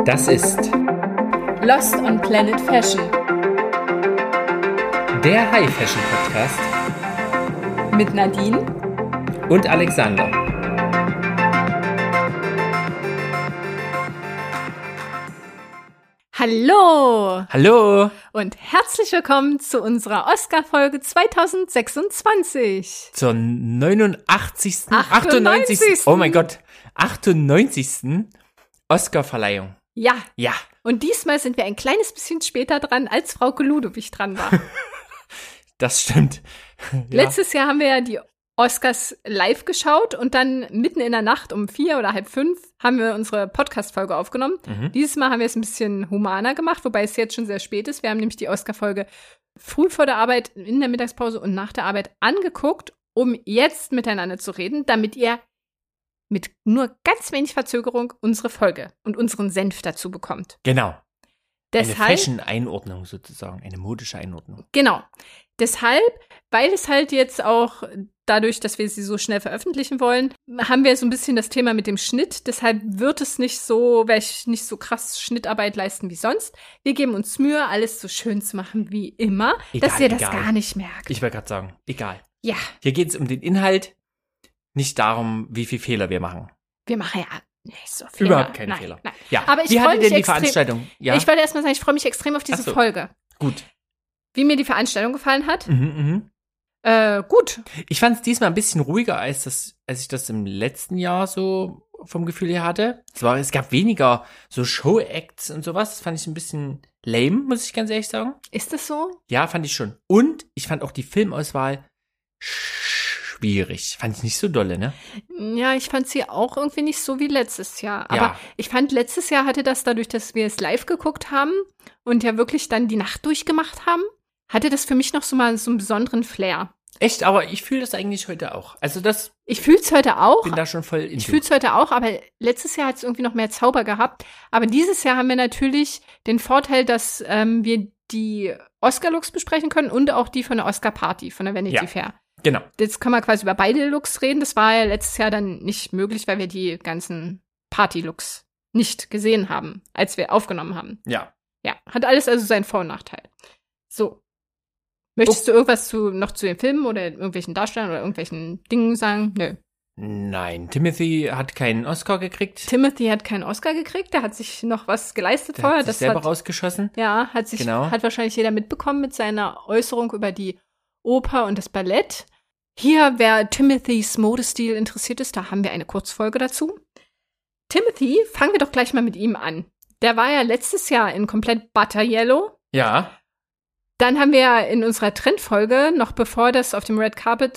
Das ist Lost on Planet Fashion der High Fashion Podcast mit Nadine und Alexander. Hallo! Hallo! Und herzlich willkommen zu unserer Oscar-Folge 2026. Zur 98. 98. Oh mein Gott, 98. Oscar-Verleihung. Ja. Ja. Und diesmal sind wir ein kleines bisschen später dran, als Frauke Ludowig dran war. Das stimmt. Ja. Letztes Jahr haben wir ja die Oscars live geschaut und dann mitten in der Nacht um 4 oder halb 5 haben wir unsere Podcast-Folge aufgenommen. Dieses Mal haben wir es ein bisschen humaner gemacht, wobei es jetzt schon sehr spät ist. Wir haben nämlich die Oscar-Folge früh vor der Arbeit, in der Mittagspause und nach der Arbeit angeguckt, um jetzt miteinander zu reden, damit ihr mit nur ganz wenig Verzögerung unsere Folge und unseren Senf dazu bekommt. Genau. Deshalb, eine Fashion-Einordnung sozusagen, eine modische Einordnung. Genau. Deshalb, weil es halt jetzt auch dadurch, dass wir sie so schnell veröffentlichen wollen, haben wir so ein bisschen das Thema mit dem Schnitt. Deshalb werde ich nicht so krass Schnittarbeit leisten wie sonst. Wir geben uns Mühe, alles so schön zu machen wie immer, dass ihr das gar nicht merkt. Ich wollte gerade sagen, egal. Ja. Hier geht es um den Inhalt, nicht darum, wie viele Fehler wir machen. Wir machen ja nicht so Fehler. Überhaupt keine Fehler. Nein. Ja. Aber wie hattet denn die Veranstaltung? Ja? Ich wollte erst mal sagen, ich freue mich extrem auf diese Folge. Gut. Wie mir die Veranstaltung gefallen hat? Gut. Ich fand es diesmal ein bisschen ruhiger, als ich das im letzten Jahr so vom Gefühl her hatte. Es gab weniger so Show-Acts und sowas. Das fand ich ein bisschen lame, muss ich ganz ehrlich sagen. Ist das so? Ja, fand ich schon. Und ich fand auch die Filmauswahl schwierig. Fand ich nicht so dolle, ne? Ja, ich fand sie auch irgendwie nicht so wie letztes Jahr. Aber Ja. ich fand, letztes Jahr hatte das dadurch, dass wir es live geguckt haben und ja wirklich dann die Nacht durchgemacht haben, hatte das für mich noch so mal so einen besonderen Flair. Echt, aber ich fühle das eigentlich heute auch. Also Ich fühle es heute auch. bin da schon voll in. Ich fühle es heute auch, aber letztes Jahr hat es irgendwie noch mehr Zauber gehabt. Aber dieses Jahr haben wir natürlich den Vorteil, dass wir die Oscar-Looks besprechen können und auch die von der Oscar-Party, von der Vanity Fair. Genau. Jetzt können wir quasi über beide Looks reden. Das war ja letztes Jahr dann nicht möglich, weil wir die ganzen Party-Looks nicht gesehen haben, als wir aufgenommen haben. Ja. Ja, hat alles also seinen Vor- und Nachteil. So. Möchtest du irgendwas noch zu den Filmen oder irgendwelchen Darstellern oder irgendwelchen Dingen sagen? Nö. Nein, Timothy hat keinen Oscar gekriegt. Timothy hat keinen Oscar gekriegt, der hat sich noch was geleistet Der vorher. hat sich selber rausgeschossen. Ja, hat wahrscheinlich jeder mitbekommen mit seiner Äußerung über die Oper und das Ballett. Hier, wer Timothys Modestil interessiert ist, da haben wir eine Kurzfolge dazu. Timothy, fangen wir doch gleich mal mit ihm an. Der war ja letztes Jahr in komplett Butter Yellow. Ja. Dann haben wir in unserer Trendfolge, noch bevor das auf dem Red Carpet,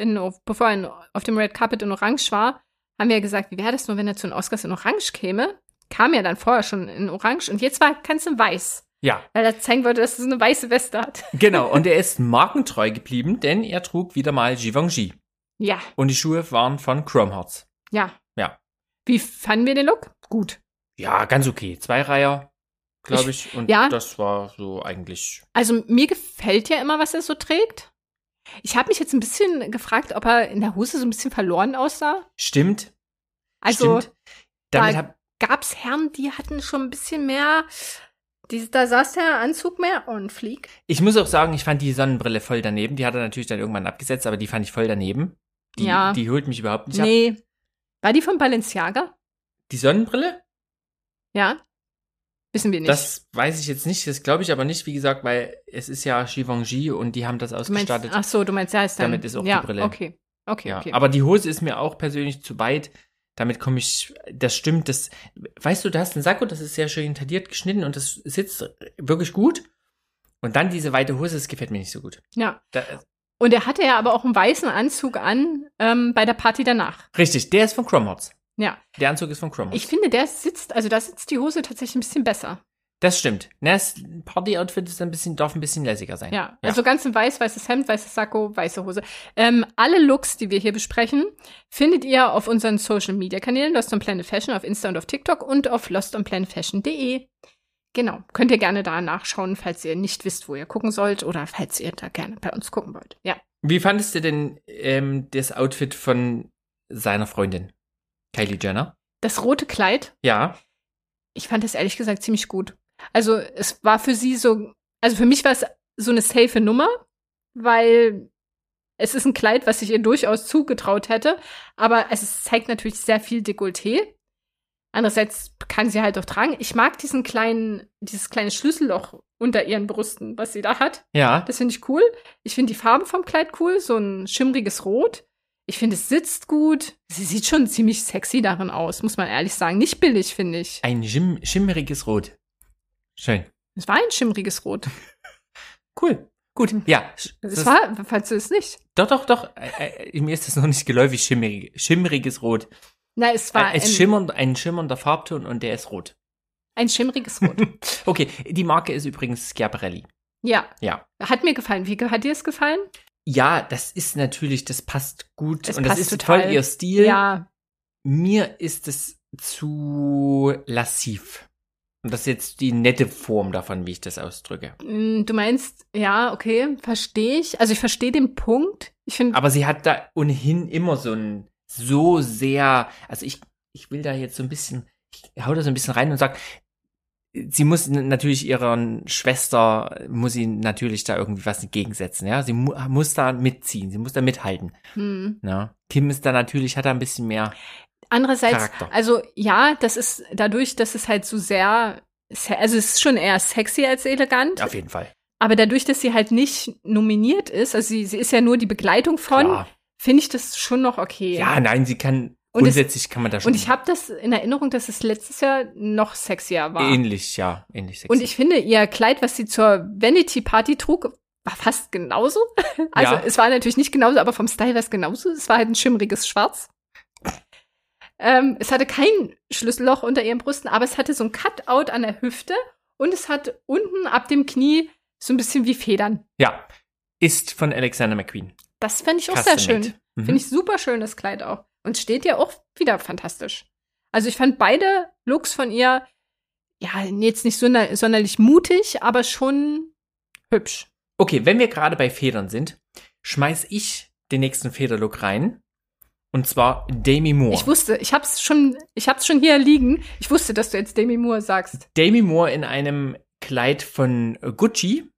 auf dem Red Carpet in Orange war, haben wir gesagt, wie wäre das nur, wenn er zu den Oscars in Orange käme? Kam ja dann vorher schon in Orange und jetzt war ganz in Weiß. Ja. Weil er zeigen wollte, dass er so eine weiße Weste hat. Genau, und er ist markentreu geblieben, denn er trug wieder mal Givenchy. Ja. Und die Schuhe waren von Chrome Hearts. Ja. Ja. Wie fanden wir den Look? Gut. Ja, ganz okay. Zweireiher, glaube ich. Und das war so eigentlich. Also mir gefällt ja immer, was er so trägt. Ich habe mich jetzt ein bisschen gefragt, ob er in der Hose so ein bisschen verloren aussah. Stimmt. Also Stimmt. Damit da gab's Herren, die hatten schon ein bisschen mehr. Da saß der Anzug mehr on fleek. Ich muss auch sagen, ich fand die Sonnenbrille voll daneben. Die hat er natürlich dann irgendwann abgesetzt, aber die fand ich voll daneben. Die holt mich überhaupt nicht ab. Nee. War die von Balenciaga? Die Sonnenbrille? Ja. Wissen wir nicht. Das weiß ich jetzt nicht. Das glaube ich aber nicht, wie gesagt, weil es ist ja Givenchy und die haben das ausgestattet. Du meinst, ja, ist dann. Damit ist auch die Brille. Okay. Ja. Okay. Aber die Hose ist mir auch persönlich zu weit. Damit komme ich, das stimmt, weißt du, du hast einen Sakko, das ist sehr schön tailliert geschnitten und das sitzt wirklich gut. Und dann diese weite Hose, das gefällt mir nicht so gut. Ja. Und er hatte ja aber auch einen weißen Anzug an bei der Party danach. Richtig, der ist von Chrome Hearts. Ja. Der Anzug ist von Chrome Hearts. Ich finde, da sitzt die Hose tatsächlich ein bisschen besser. Das stimmt. Das Party-Outfit darf ein bisschen lässiger sein. Ja, also ganz in weiß, weißes Hemd, weißes Sakko, weiße Hose. Alle Looks, die wir hier besprechen, findet ihr auf unseren Social-Media-Kanälen Lost on Planet Fashion auf Insta und auf TikTok und auf lostonplanetfashion.de. Genau, könnt ihr gerne da nachschauen, falls ihr nicht wisst, wo ihr gucken sollt oder falls ihr da gerne bei uns gucken wollt. Ja. Wie fandest du denn das Outfit von seiner Freundin, Kylie Jenner? Das rote Kleid? Ja. Ich fand das ehrlich gesagt ziemlich gut. Also es war für sie so, also für mich war es so eine safe Nummer, weil es ist ein Kleid, was ich ihr durchaus zugetraut hätte, aber es zeigt natürlich sehr viel Dekolleté. Andererseits kann sie halt auch tragen. Ich mag dieses kleine Schlüsselloch unter ihren Brüsten, was sie da hat. Ja. Das finde ich cool. Ich finde die Farbe vom Kleid cool, so ein schimmriges Rot. Ich finde, es sitzt gut. Sie sieht schon ziemlich sexy darin aus, muss man ehrlich sagen. Nicht billig, finde ich. Ein schimmeriges Rot. Schön. Es war ein schimmriges Rot. Cool. Gut, ja. Es war, falls du es nicht. Doch. Mir ist das noch nicht geläufig, schimmeriges Rot. Na, es war ein schimmernder Farbton und der ist rot. Ein schimmriges Rot. Okay, die Marke ist übrigens Schiaparelli. Ja. Ja. Hat mir gefallen. Wie hat dir es gefallen? Ja, das ist natürlich, das passt gut. Und das ist total. Voll ihr Stil. Ja. Mir ist es zu lassiv. Und das ist jetzt die nette Form davon, wie ich das ausdrücke. Du meinst, ja, okay, verstehe ich. Also ich verstehe den Punkt. Aber sie hat da ohnehin immer so sehr, also ich will da jetzt so ein bisschen, ich hau da so ein bisschen rein und sag, sie muss natürlich ihrer Schwester, muss sie natürlich da irgendwie was entgegensetzen, ja. Sie muss da mitziehen, sie muss da mithalten. Ja. Kim ist da natürlich, hat da ein bisschen mehr andererseits, Charakter. Also ja, das ist dadurch, dass es halt so sehr, also es ist schon eher sexy als elegant. Auf jeden Fall. Aber dadurch, dass sie halt nicht nominiert ist, also sie ist ja nur die Begleitung von, finde ich das schon noch okay. Ja, nein, sie kann, grundsätzlich kann man da schon. Und ich habe das in Erinnerung, dass es letztes Jahr noch sexier war. Ähnlich sexy. Und ich finde, ihr Kleid, was sie zur Vanity Party trug, war fast genauso. Also es war natürlich nicht genauso, aber vom Style war es genauso. Es war halt ein schimmriges Schwarz. Es hatte kein Schlüsselloch unter ihren Brüsten, aber es hatte so ein Cutout an der Hüfte und es hat unten ab dem Knie so ein bisschen wie Federn. Ja, ist von Alexander McQueen. Das fände ich auch sehr schön. Finde ich super schön, das Kleid auch. Und steht ja auch wieder fantastisch. Also ich fand beide Looks von ihr, ja, jetzt nicht sonderlich mutig, aber schon hübsch. Okay, wenn wir gerade bei Federn sind, schmeiß ich den nächsten Federlook rein. Und zwar Demi Moore. Ich wusste, ich hab's schon hier liegen. Ich wusste, dass du jetzt Demi Moore sagst. Demi Moore in einem Kleid von Gucci.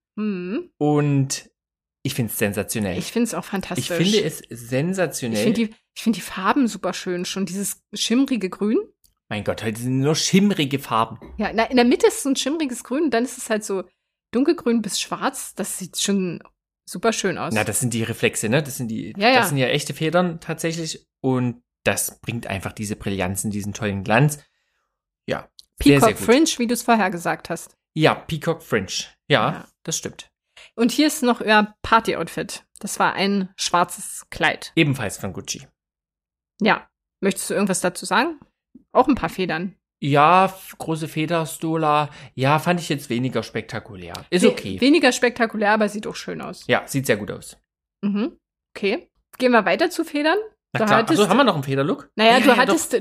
Und ich finde es sensationell. Ich finde es auch fantastisch. Ich finde es sensationell. Ich finde die Farben super schön. Schon dieses schimmrige Grün. Mein Gott, heute sind nur schimmrige Farben. Ja, in der Mitte ist so ein schimmriges Grün und dann ist es halt so dunkelgrün bis schwarz. Das sieht schon super schön aus. Na, das sind die Reflexe, ne? Das sind das sind ja echte Federn tatsächlich. Und das bringt einfach diese Brillanzen, diesen tollen Glanz. Ja. Peacock sehr, sehr gut. Fringe, wie du es vorher gesagt hast. Ja, Peacock Fringe. Ja, das stimmt. Und hier ist noch euer Party-Outfit. Das war ein schwarzes Kleid. Ebenfalls von Gucci. Ja. Möchtest du irgendwas dazu sagen? Auch ein paar Federn. Ja, große Federstola. Ja, fand ich jetzt weniger spektakulär. Ist okay. Weniger spektakulär, aber sieht auch schön aus. Ja, sieht sehr gut aus. Okay. Gehen wir weiter zu Federn. Na klar. Achso, haben wir noch einen Federlook? Naja, ja, du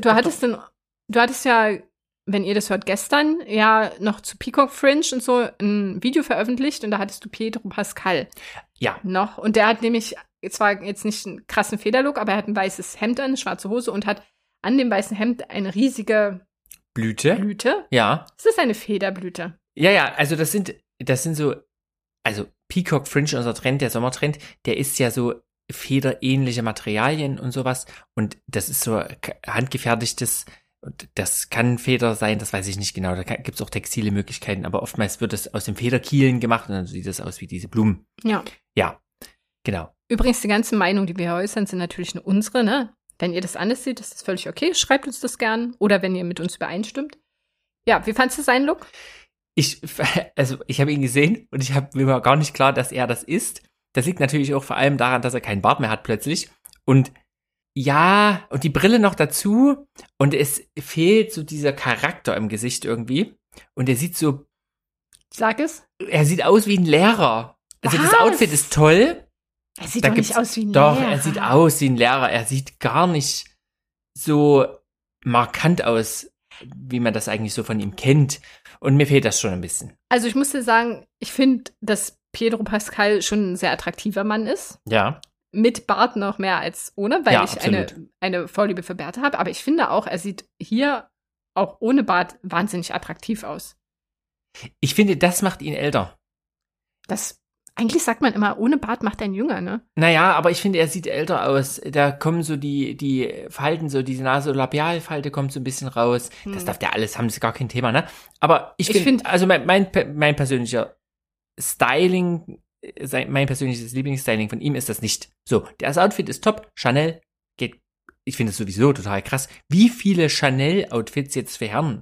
hattest ja, wenn ihr das hört, gestern ja noch zu Peacock Fringe und so ein Video veröffentlicht und da hattest du Pedro Pascal. Ja. Noch. Und der hat nämlich, zwar jetzt nicht einen krassen Federlook, aber er hat ein weißes Hemd an, eine schwarze Hose und hat an dem weißen Hemd eine riesige Blüte. Ja. Ist das eine Federblüte? Ja, also das sind so, also Peacock Fringe, unser Trend, der Sommertrend, der ist ja so federähnliche Materialien und sowas und das ist so handgefertigtes, das kann Feder sein, das weiß ich nicht genau, da gibt's auch textile Möglichkeiten, aber oftmals wird es aus den Federkielen gemacht und dann sieht das aus wie diese Blumen. Ja. Ja, genau. Übrigens, die ganzen Meinungen, die wir hier äußern, sind natürlich nur unsere, ne? Wenn ihr das anders seht, ist das völlig okay. Schreibt uns das gern. Oder wenn ihr mit uns übereinstimmt. Ja, wie fandst du seinen Look? Ich habe ihn gesehen und mir war gar nicht klar, dass er das ist. Das liegt natürlich auch vor allem daran, dass er keinen Bart mehr hat plötzlich. Und ja, und die Brille noch dazu. Und es fehlt so dieser Charakter im Gesicht irgendwie. Und er sieht so... Sag es. Er sieht aus wie ein Lehrer. Also das Outfit ist toll. Er sieht doch nicht aus wie ein Lehrer. Doch, er sieht aus wie ein Lehrer. Er sieht gar nicht so markant aus, wie man das eigentlich so von ihm kennt. Und mir fehlt das schon ein bisschen. Also ich muss dir sagen, ich finde, dass Pedro Pascal schon ein sehr attraktiver Mann ist. Ja. Mit Bart noch mehr als ohne, weil ich absolut. eine Vorliebe für Bärte habe. Aber ich finde auch, er sieht hier auch ohne Bart wahnsinnig attraktiv aus. Ich finde, das macht ihn älter. Eigentlich sagt man immer, ohne Bart macht er ihn jünger, ne? Naja, aber ich finde, er sieht älter aus. Da kommen so die Falten, so diese Nasolabialfalte kommt so ein bisschen raus. Das darf der alles haben, das ist gar kein Thema, ne? Aber ich finde, also mein persönlicher Styling, mein persönliches Lieblingsstyling von ihm ist das nicht. So, das Outfit ist top, Chanel geht, ich finde es sowieso total krass, wie viele Chanel-Outfits jetzt für Herren.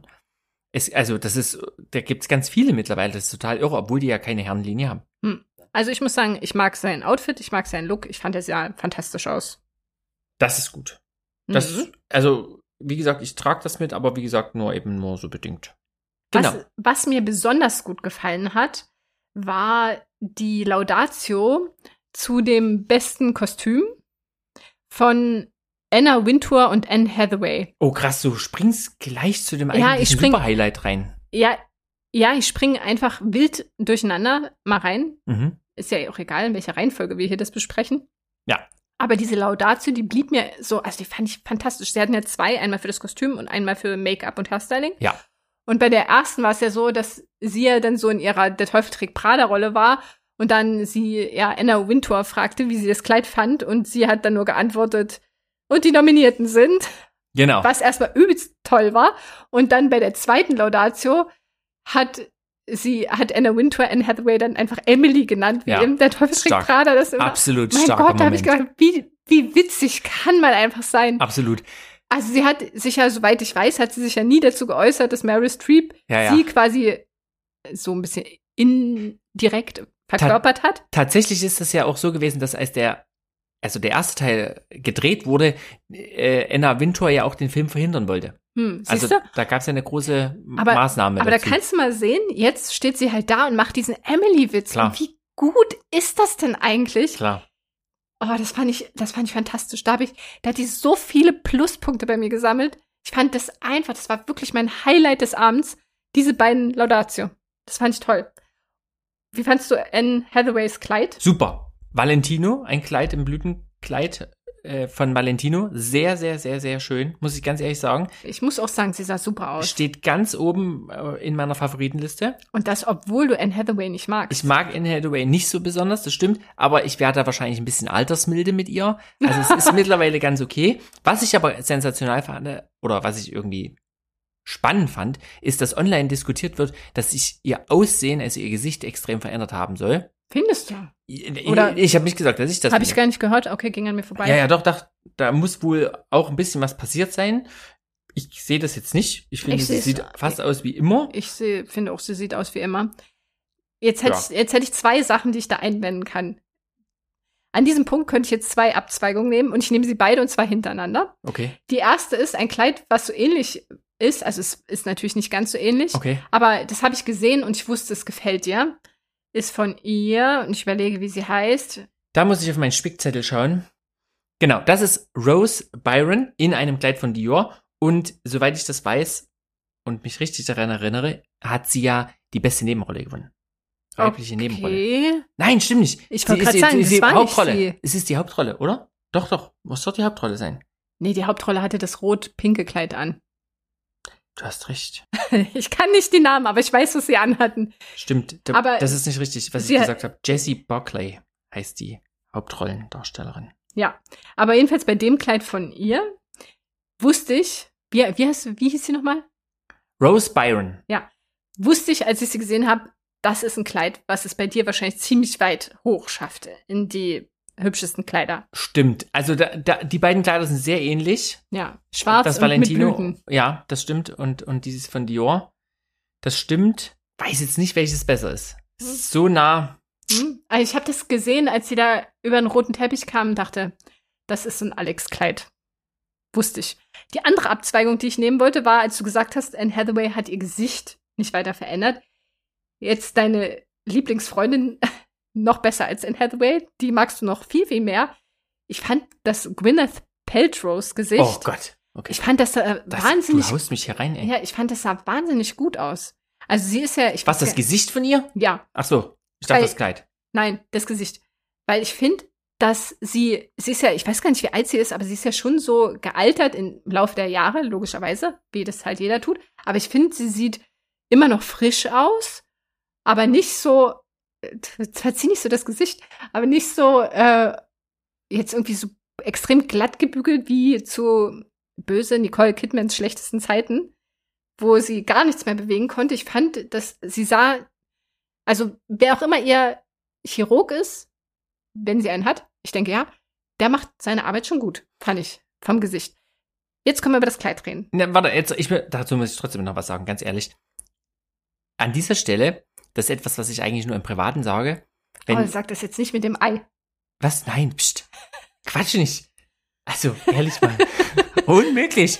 Da gibt's ganz viele mittlerweile, das ist total irre, obwohl die ja keine Herrenlinie haben. Also ich muss sagen, ich mag sein Outfit, ich mag seinen Look, ich fand er sehr fantastisch aus. Das ist gut. Also, wie gesagt, ich trage das mit, aber wie gesagt, nur so bedingt. Genau. Was mir besonders gut gefallen hat, war die Laudatio zu dem besten Kostüm von Anna Wintour und Anne Hathaway. Oh krass, du springst gleich zu dem eigentlichen Super-Highlight rein. Ja, ich springe einfach wild durcheinander mal rein. Mhm. Ist ja auch egal, in welcher Reihenfolge wir hier das besprechen. Ja. Aber diese Laudatio, die blieb mir so, also die fand ich fantastisch. Sie hatten ja 2, einmal für das Kostüm und einmal für Make-up und Hairstyling. Ja. Und bei der ersten war es ja so, dass sie ja dann so in ihrer Der Teufel trägt Prada-Rolle war und dann sie Anna Wintour fragte, wie sie das Kleid fand und sie hat dann nur geantwortet, und die Nominierten sind. Genau. Was erstmal übelst toll war. Und dann bei der zweiten Laudatio hat Anna Wintour Anne Hathaway dann einfach Emily genannt, wie eben Der Teufel trägt Prada. Das immer, absolut mein starker Gott, da habe ich Moment. gedacht, wie witzig kann man einfach sein. Absolut. Also sie hat sich ja, soweit ich weiß, hat sie sich ja nie dazu geäußert, dass Meryl Streep sie quasi so ein bisschen indirekt verkörpert hat. Tatsächlich ist es ja auch so gewesen, dass als der erste Teil gedreht wurde, Anna Wintour ja auch den Film verhindern wollte. Also da gab es ja eine große Maßnahme aber dazu. Da kannst du mal sehen, jetzt steht sie halt da und macht diesen Emily-Witz. Klar. Und wie gut ist das denn eigentlich? Klar. Oh, das fand ich fantastisch. Da hat die so viele Pluspunkte bei mir gesammelt. Ich fand das war wirklich mein Highlight des Abends, diese beiden Laudatio. Das fand ich toll. Wie fandst du Anne Hathaways Kleid? Super. Valentino, ein Kleid im Blütenkleid von Valentino. Sehr, sehr, sehr, sehr schön, muss ich ganz ehrlich sagen. Ich muss auch sagen, sie sah super aus. Steht ganz oben in meiner Favoritenliste. Und das, obwohl du Anne Hathaway nicht magst. Ich mag Anne Hathaway nicht so besonders, das stimmt. Aber ich werde da wahrscheinlich ein bisschen altersmilde mit ihr. Also es ist mittlerweile ganz okay. Was ich aber sensational fand, oder was ich irgendwie spannend fand, ist, dass online diskutiert wird, dass sich ihr Aussehen, also ihr Gesicht extrem verändert haben soll. Findest du? Oder ich habe nicht gesagt, dass ich das habe ich gar nicht gehört. Okay, ging an mir vorbei. Ja, doch, da muss wohl auch ein bisschen was passiert sein. Ich sehe das jetzt nicht. Ich finde, sie sieht fast aus wie immer. Ich finde auch, sie sieht aus wie immer. Jetzt hätte ich 2 Sachen, die ich da einwenden kann. An diesem Punkt könnte ich jetzt 2 Abzweigungen nehmen und ich nehme sie beide und zwar hintereinander. Okay. Die erste ist ein Kleid, was so ähnlich ist. Also es ist natürlich nicht ganz so ähnlich. Okay. Aber das habe ich gesehen und ich wusste, es gefällt dir. Ist von ihr und ich überlege, wie sie heißt. Da muss ich auf meinen Spickzettel schauen. Genau, das ist Rose Byron in einem Kleid von Dior. Und soweit ich das weiß und mich richtig daran erinnere, hat sie ja die beste Nebenrolle gewonnen. Weibliche Nebenrolle. Nein, stimmt nicht. Ich wollte gerade sagen, das war Hauptrolle. nicht sie. Es ist die Hauptrolle, oder? Doch. Muss doch die Hauptrolle sein. Nee, die Hauptrolle hatte das rot-pinke Kleid an. Du hast recht. Ich kann nicht die Namen, aber ich weiß, was sie anhatten. Stimmt, aber das ist nicht richtig, was ich gesagt habe. Jessie Buckley heißt die Hauptrollendarstellerin. Ja, aber jedenfalls bei dem Kleid von ihr wusste ich, wie hieß sie nochmal? Rose Byron. Ja, wusste ich, als ich sie gesehen habe, das ist ein Kleid, was es bei dir wahrscheinlich ziemlich weit hoch schaffte in die hübschesten Kleider. Stimmt. Also die beiden Kleider sind sehr ähnlich. Ja, schwarz das und Valentino, mit Blüten. Ja, das stimmt. Und dieses von Dior, das stimmt. Weiß jetzt nicht, welches besser ist. So nah. Also ich habe das gesehen, als sie da über den roten Teppich kam und dachte, das ist so ein Alex-Kleid. Wusste ich. Die andere Abzweigung, die ich nehmen wollte, war, als du gesagt hast, Anne Hathaway hat ihr Gesicht nicht weiter verändert. Jetzt deine Lieblingsfreundin noch besser als Anne Hathaway. Die magst du noch viel, viel mehr. Ich fand das Gwyneth Paltrow's Gesicht. Oh Gott. Okay. Ich fand das wahnsinnig. Du haust mich hier rein, ey. Ja, ich fand das sah wahnsinnig gut aus. Also sie ist ja. Was, das Gesicht von ihr? Ja. Ach so. Ich dachte, das Kleid. Nein, das Gesicht. Weil ich finde, dass sie ist ja, ich weiß gar nicht, wie alt sie ist, aber sie ist ja schon so gealtert im Laufe der Jahre, logischerweise, wie das halt jeder tut. Aber ich finde, sie sieht immer noch frisch aus, aber nicht so, verzieh nicht so das Gesicht, aber nicht so jetzt irgendwie so extrem glatt gebügelt wie zu böse Nicole Kidmans schlechtesten Zeiten, wo sie gar nichts mehr bewegen konnte. Ich fand, dass sie sah, also wer auch immer ihr Chirurg ist, wenn sie einen hat, ich denke ja, der macht seine Arbeit schon gut, fand ich, vom Gesicht. Jetzt können wir über das Kleid reden. Na, warte, dazu muss ich trotzdem noch was sagen, ganz ehrlich. An dieser Stelle, das ist etwas, was ich eigentlich nur im Privaten sage. Sag das jetzt nicht mit dem Ei. Was? Nein, pst. Quatsch nicht. Also, ehrlich mal. Unmöglich.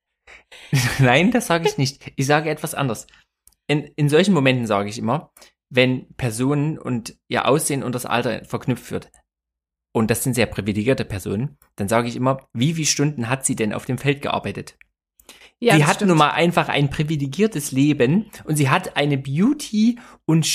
Nein, das sage ich nicht. Ich sage etwas anderes. In solchen Momenten sage ich immer, wenn Personen und ihr Aussehen und das Alter verknüpft wird, und das sind sehr privilegierte Personen, dann sage ich immer, wie viele Stunden hat sie denn auf dem Feld gearbeitet? Ja, sie hat nun mal einfach ein privilegiertes Leben und sie hat ein Beauty- und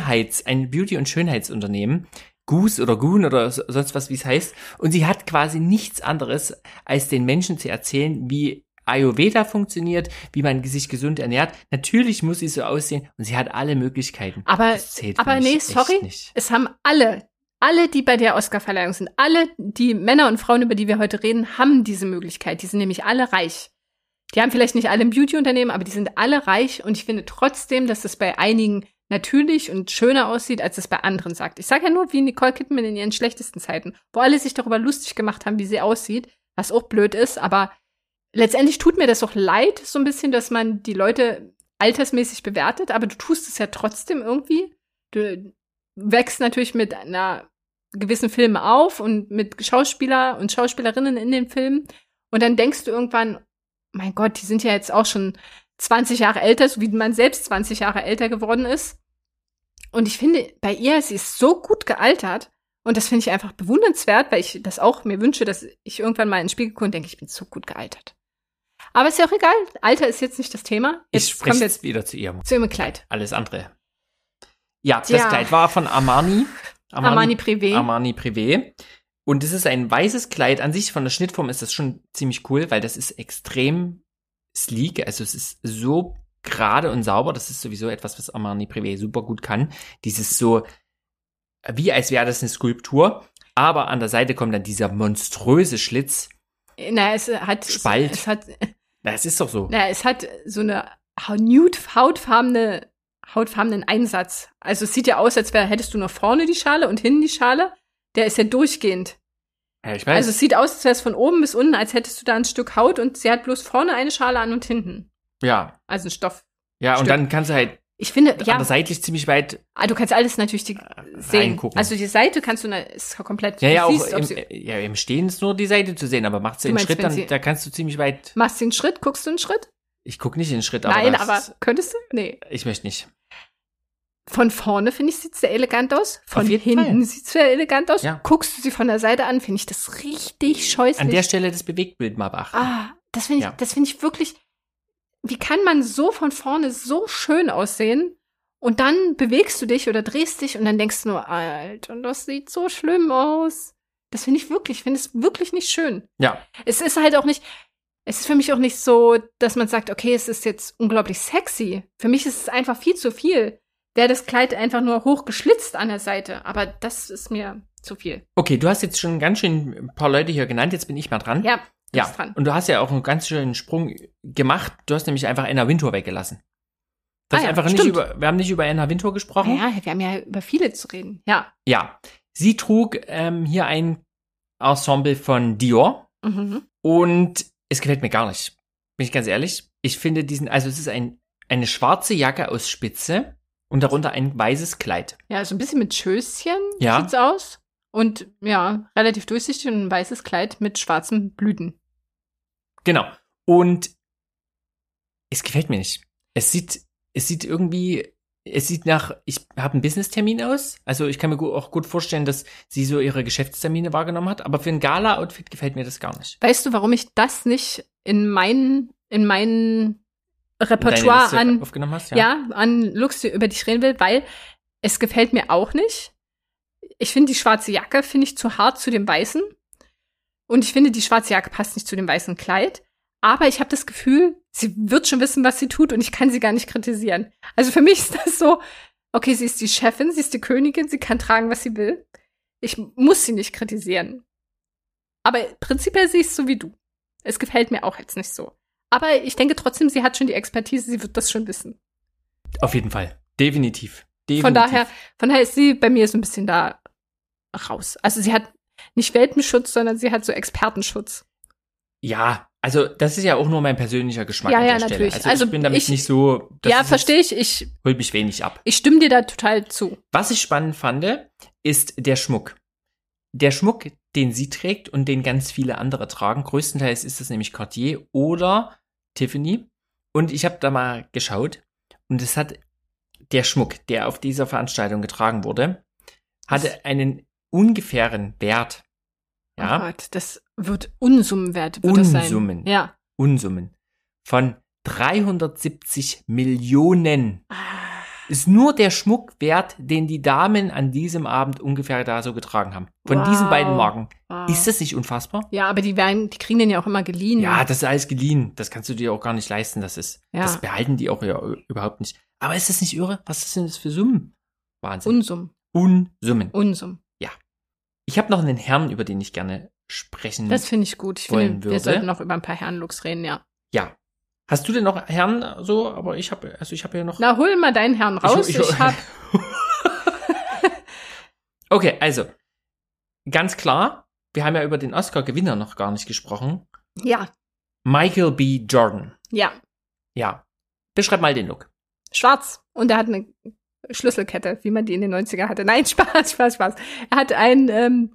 Schönheitsunternehmen, Goose oder Goon oder sonst was, wie es heißt, und sie hat quasi nichts anderes, als den Menschen zu erzählen, wie Ayurveda funktioniert, wie man sich gesund ernährt. Natürlich muss sie so aussehen und sie hat alle Möglichkeiten. Aber nee, sorry, nicht. Es haben alle, die bei der Oscarverleihung sind, alle die Männer und Frauen, über die wir heute reden, haben diese Möglichkeit. Die sind nämlich alle reich. Die haben vielleicht nicht alle ein Beauty-Unternehmen, aber die sind alle reich und ich finde trotzdem, dass das bei einigen natürlich und schöner aussieht, als es bei anderen sagt. Ich sage ja nur wie Nicole Kidman in ihren schlechtesten Zeiten, wo alle sich darüber lustig gemacht haben, wie sie aussieht, was auch blöd ist, aber letztendlich tut mir das auch leid, so ein bisschen, dass man die Leute altersmäßig bewertet, aber du tust es ja trotzdem irgendwie. Du wächst natürlich mit einer gewissen Film auf und mit Schauspieler und Schauspielerinnen in den Filmen und dann denkst du irgendwann, mein Gott, die sind ja jetzt auch schon 20 Jahre älter, so wie man selbst 20 Jahre älter geworden ist. Und ich finde, bei ihr, sie ist so gut gealtert. Und das finde ich einfach bewundernswert, weil ich das auch mir wünsche, dass ich irgendwann mal in den Spiegel gucke und denke, ich bin so gut gealtert. Aber ist ja auch egal. Alter ist jetzt nicht das Thema. Jetzt ich spreche jetzt wieder zu ihrem Kleid. Alles andere. Ja, das Kleid war von Armani Privé. Armani Privé. Und es ist ein weißes Kleid. An sich, von der Schnittform ist das schon ziemlich cool, weil das ist extrem sleek. Also es ist so gerade und sauber. Das ist sowieso etwas, was Armani Privé super gut kann. Dieses so, wie als wäre das eine Skulptur. Aber an der Seite kommt dann dieser monströse Schlitz. Na, es hat Spalt. Na, es ist doch so. Na, es hat so eine nude hautfarbenen Einsatz. Also es sieht ja aus, als hättest du nur vorne die Schale und hinten die Schale. Der ist ja durchgehend. Ja, ich weiß. Also es sieht aus, als wäre es von oben bis unten, als hättest du da ein Stück Haut und sie hat bloß vorne eine Schale an und hinten. Ja. Also ein Stoff. Ja, und dann kannst du halt ich finde, ja. Aber seitlich ziemlich weit. Du kannst alles natürlich sehen. Reingucken. Also die Seite kannst du, ist komplett. Ja, auch im Stehen ist nur die Seite zu sehen, aber machst du einen Schritt, da kannst du ziemlich weit. Machst du einen Schritt? Guckst du einen Schritt? Ich guck nicht in den Schritt, aber. Nein, aber könntest du? Nee. Ich möchte nicht. Von vorne, finde ich, sieht es sehr elegant aus. Von hinten sieht es sehr elegant aus. Ja. Guckst du sie von der Seite an, finde ich das richtig scheußlich. An der Stelle das Bewegtbild mal beachten. Das finde ich wirklich, wie kann man so von vorne so schön aussehen und dann bewegst du dich oder drehst dich und dann denkst du nur, Alter, das sieht so schlimm aus. Das finde ich finde es wirklich nicht schön. Ja. Es ist halt auch nicht, es ist für mich auch nicht so, dass man sagt, okay, es ist jetzt unglaublich sexy. Für mich ist es einfach viel zu viel. Wäre das Kleid einfach nur hochgeschlitzt an der Seite. Aber das ist mir zu viel. Okay, du hast jetzt schon ganz schön ein paar Leute hier genannt. Jetzt bin ich mal dran. Ja, du bist dran. Und du hast ja auch einen ganz schönen Sprung gemacht. Du hast nämlich einfach Anna Wintour weggelassen. Wir haben nicht über Anna Wintour gesprochen. Ja, wir haben ja über viele zu reden. Ja. Ja. Sie trug hier ein Ensemble von Dior. Mhm. Und es gefällt mir gar nicht. Bin ich ganz ehrlich. Ich finde es ist eine schwarze Jacke aus Spitze. Und darunter ein weißes Kleid. Ja, so ein bisschen mit Schößchen sieht's aus. Und ja, relativ durchsichtig und ein weißes Kleid mit schwarzen Blüten. Genau. Und es gefällt mir nicht. Es sieht nach, ich habe einen Business-Termin aus. Also ich kann mir auch gut vorstellen, dass sie so ihre Geschäftstermine wahrgenommen hat. Aber für ein Gala-Outfit gefällt mir das gar nicht. Weißt du, warum ich das nicht in meinen Repertoire aufgenommen hast, an Looks, über die ich reden will, weil es gefällt mir auch nicht. Ich finde die schwarze Jacke, zu hart zu dem Weißen. Und ich finde, die schwarze Jacke passt nicht zu dem weißen Kleid. Aber ich habe das Gefühl, sie wird schon wissen, was sie tut und ich kann sie gar nicht kritisieren. Also für mich ist das so, okay, sie ist die Chefin, sie ist die Königin, sie kann tragen, was sie will. Ich muss sie nicht kritisieren. Aber prinzipiell sehe ich es so wie du. Es gefällt mir auch jetzt nicht so. Aber ich denke trotzdem, sie hat schon die Expertise, sie wird das schon wissen. Auf jeden Fall. Definitiv. Von daher ist sie bei mir so ein bisschen da raus. Also sie hat nicht Welpenschutz, sondern sie hat so Expertenschutz. Ja, also das ist ja auch nur mein persönlicher Geschmack ja, an der ja, natürlich. Stelle. Also ich bin damit nicht so... Ja, verstehe ich. Holt mich wenig ab. Ich stimme dir da total zu. Was ich spannend fand, ist der Schmuck. Der Schmuck, den sie trägt und den ganz viele andere tragen, größtenteils ist das nämlich Cartier oder Tiffany. Und ich habe da mal geschaut und es hat der Schmuck, der auf dieser Veranstaltung getragen wurde, hatte einen ungefähren Wert. Ja. Oh Gott, das wird Unsummen wert, wird das sein. Unsummen. Ja. Unsummen. Von 370 Millionen. Ist nur der Schmuck wert, den die Damen an diesem Abend ungefähr da so getragen haben. Von diesen beiden Marken. Wow. Ist das nicht unfassbar? Ja, aber die kriegen den ja auch immer geliehen. Ja, das ist alles geliehen. Das kannst du dir auch gar nicht leisten. Das behalten die auch ja überhaupt nicht. Aber ist das nicht irre? Was sind das für Summen? Wahnsinn. Unsummen. Ja. Ich habe noch einen Herrn, über den ich gerne sprechen Das finde ich gut. Ich finde, wir sollten noch über ein paar Herrenlooks reden, ja. Ja. Hast du denn noch Herren so? Aber ich habe ja noch... Na, hol mal deinen Herrn raus. Ich hab... Okay, also, ganz klar, wir haben ja über den Oscar-Gewinner noch gar nicht gesprochen. Ja. Michael B. Jordan. Ja. Ja. Beschreib mal den Look. Schwarz. Und er hat eine Schlüsselkette, wie man die in den 90er hatte. Nein, Spaß. Er hat eine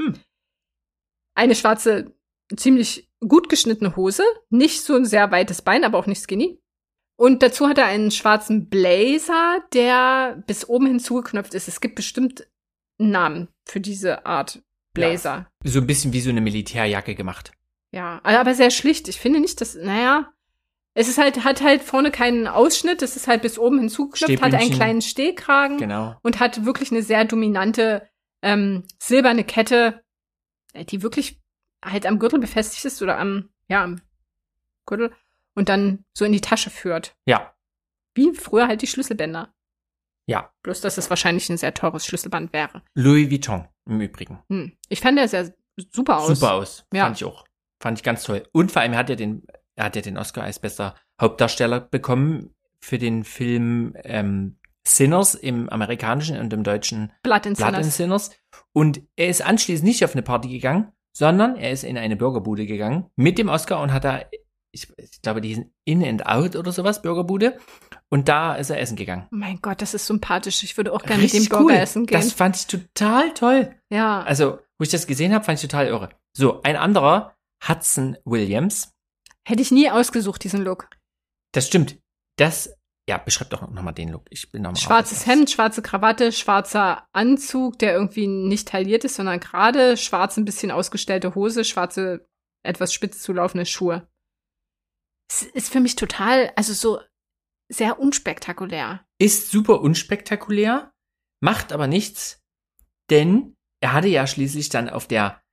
schwarze, ziemlich gut geschnittene Hose. Nicht so ein sehr weites Bein, aber auch nicht skinny. Und dazu hat er einen schwarzen Blazer, der bis oben hin zugeknöpft ist. Es gibt bestimmt einen Namen für diese Art Blazer. Ja, so ein bisschen wie so eine Militärjacke gemacht. Ja, aber sehr schlicht. Ich finde nicht, dass, es ist halt, hat halt vorne keinen Ausschnitt, es ist halt bis oben hinzugeknöpft, hat einen kleinen Stehkragen. Genau. Und hat wirklich eine sehr dominante silberne Kette, die wirklich halt am Gürtel befestigt ist oder am Gürtel und dann so in die Tasche führt. Ja. Wie früher halt die Schlüsselbänder. Ja. Bloß, dass es wahrscheinlich ein sehr teures Schlüsselband wäre. Louis Vuitton im Übrigen. Ich fand, der sah super aus. Super aus. Ja. Fand ich auch. Fand ich ganz toll. Und vor allem er hat ja den Oscar als bester Hauptdarsteller bekommen für den Film Sinners im amerikanischen und im deutschen Blood and Sinners. Und er ist anschließend nicht auf eine Party gegangen, sondern er ist in eine Burgerbude gegangen mit dem Oscar und hat da, ich glaube, die sind In and Out oder sowas, Burgerbude. Und da ist er essen gegangen. Oh mein Gott, das ist sympathisch. Ich würde auch gerne mit dem Burger essen gehen. Das fand ich total toll. Ja. Also, wo ich das gesehen habe, fand ich total irre. So, ein anderer, Hudson Williams. Hätte ich nie ausgesucht, diesen Look. Das stimmt. Beschreib doch nochmal den Look. Ich bin noch mal Schwarzes Hemd, schwarze Krawatte, schwarzer Anzug, der irgendwie nicht tailliert ist, sondern gerade, schwarz ein bisschen ausgestellte Hose, schwarze, etwas spitz zulaufende Schuhe. Es ist für mich total, also so sehr unspektakulär. Ist super unspektakulär, macht aber nichts, denn er hatte ja schließlich dann auf der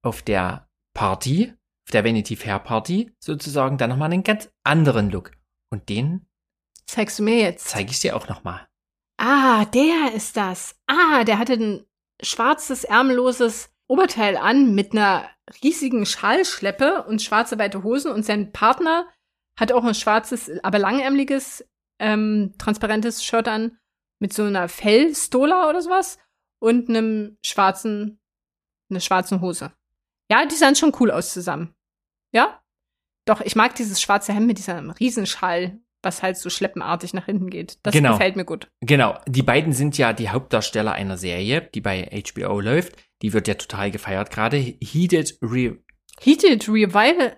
Party, auf der Vanity Fair Party sozusagen dann nochmal einen ganz anderen Look. Und den zeigst du mir jetzt? Zeige ich dir auch nochmal. Ah, der ist das. Ah, der hatte ein schwarzes, ärmelloses Oberteil an mit einer riesigen Schallschleppe und schwarze weite Hosen und sein Partner hat auch ein schwarzes, aber langärmeliges, transparentes Shirt an mit so einer Fellstola oder sowas und einer schwarzen Hose. Ja, die sahen schon cool aus zusammen. Ja? Doch, ich mag dieses schwarze Hemd mit diesem Riesenschall, was halt so schleppenartig nach hinten geht. Das gefällt mir gut. Genau. Die beiden sind ja die Hauptdarsteller einer Serie, die bei HBO läuft. Die wird ja total gefeiert gerade. Heated Revival.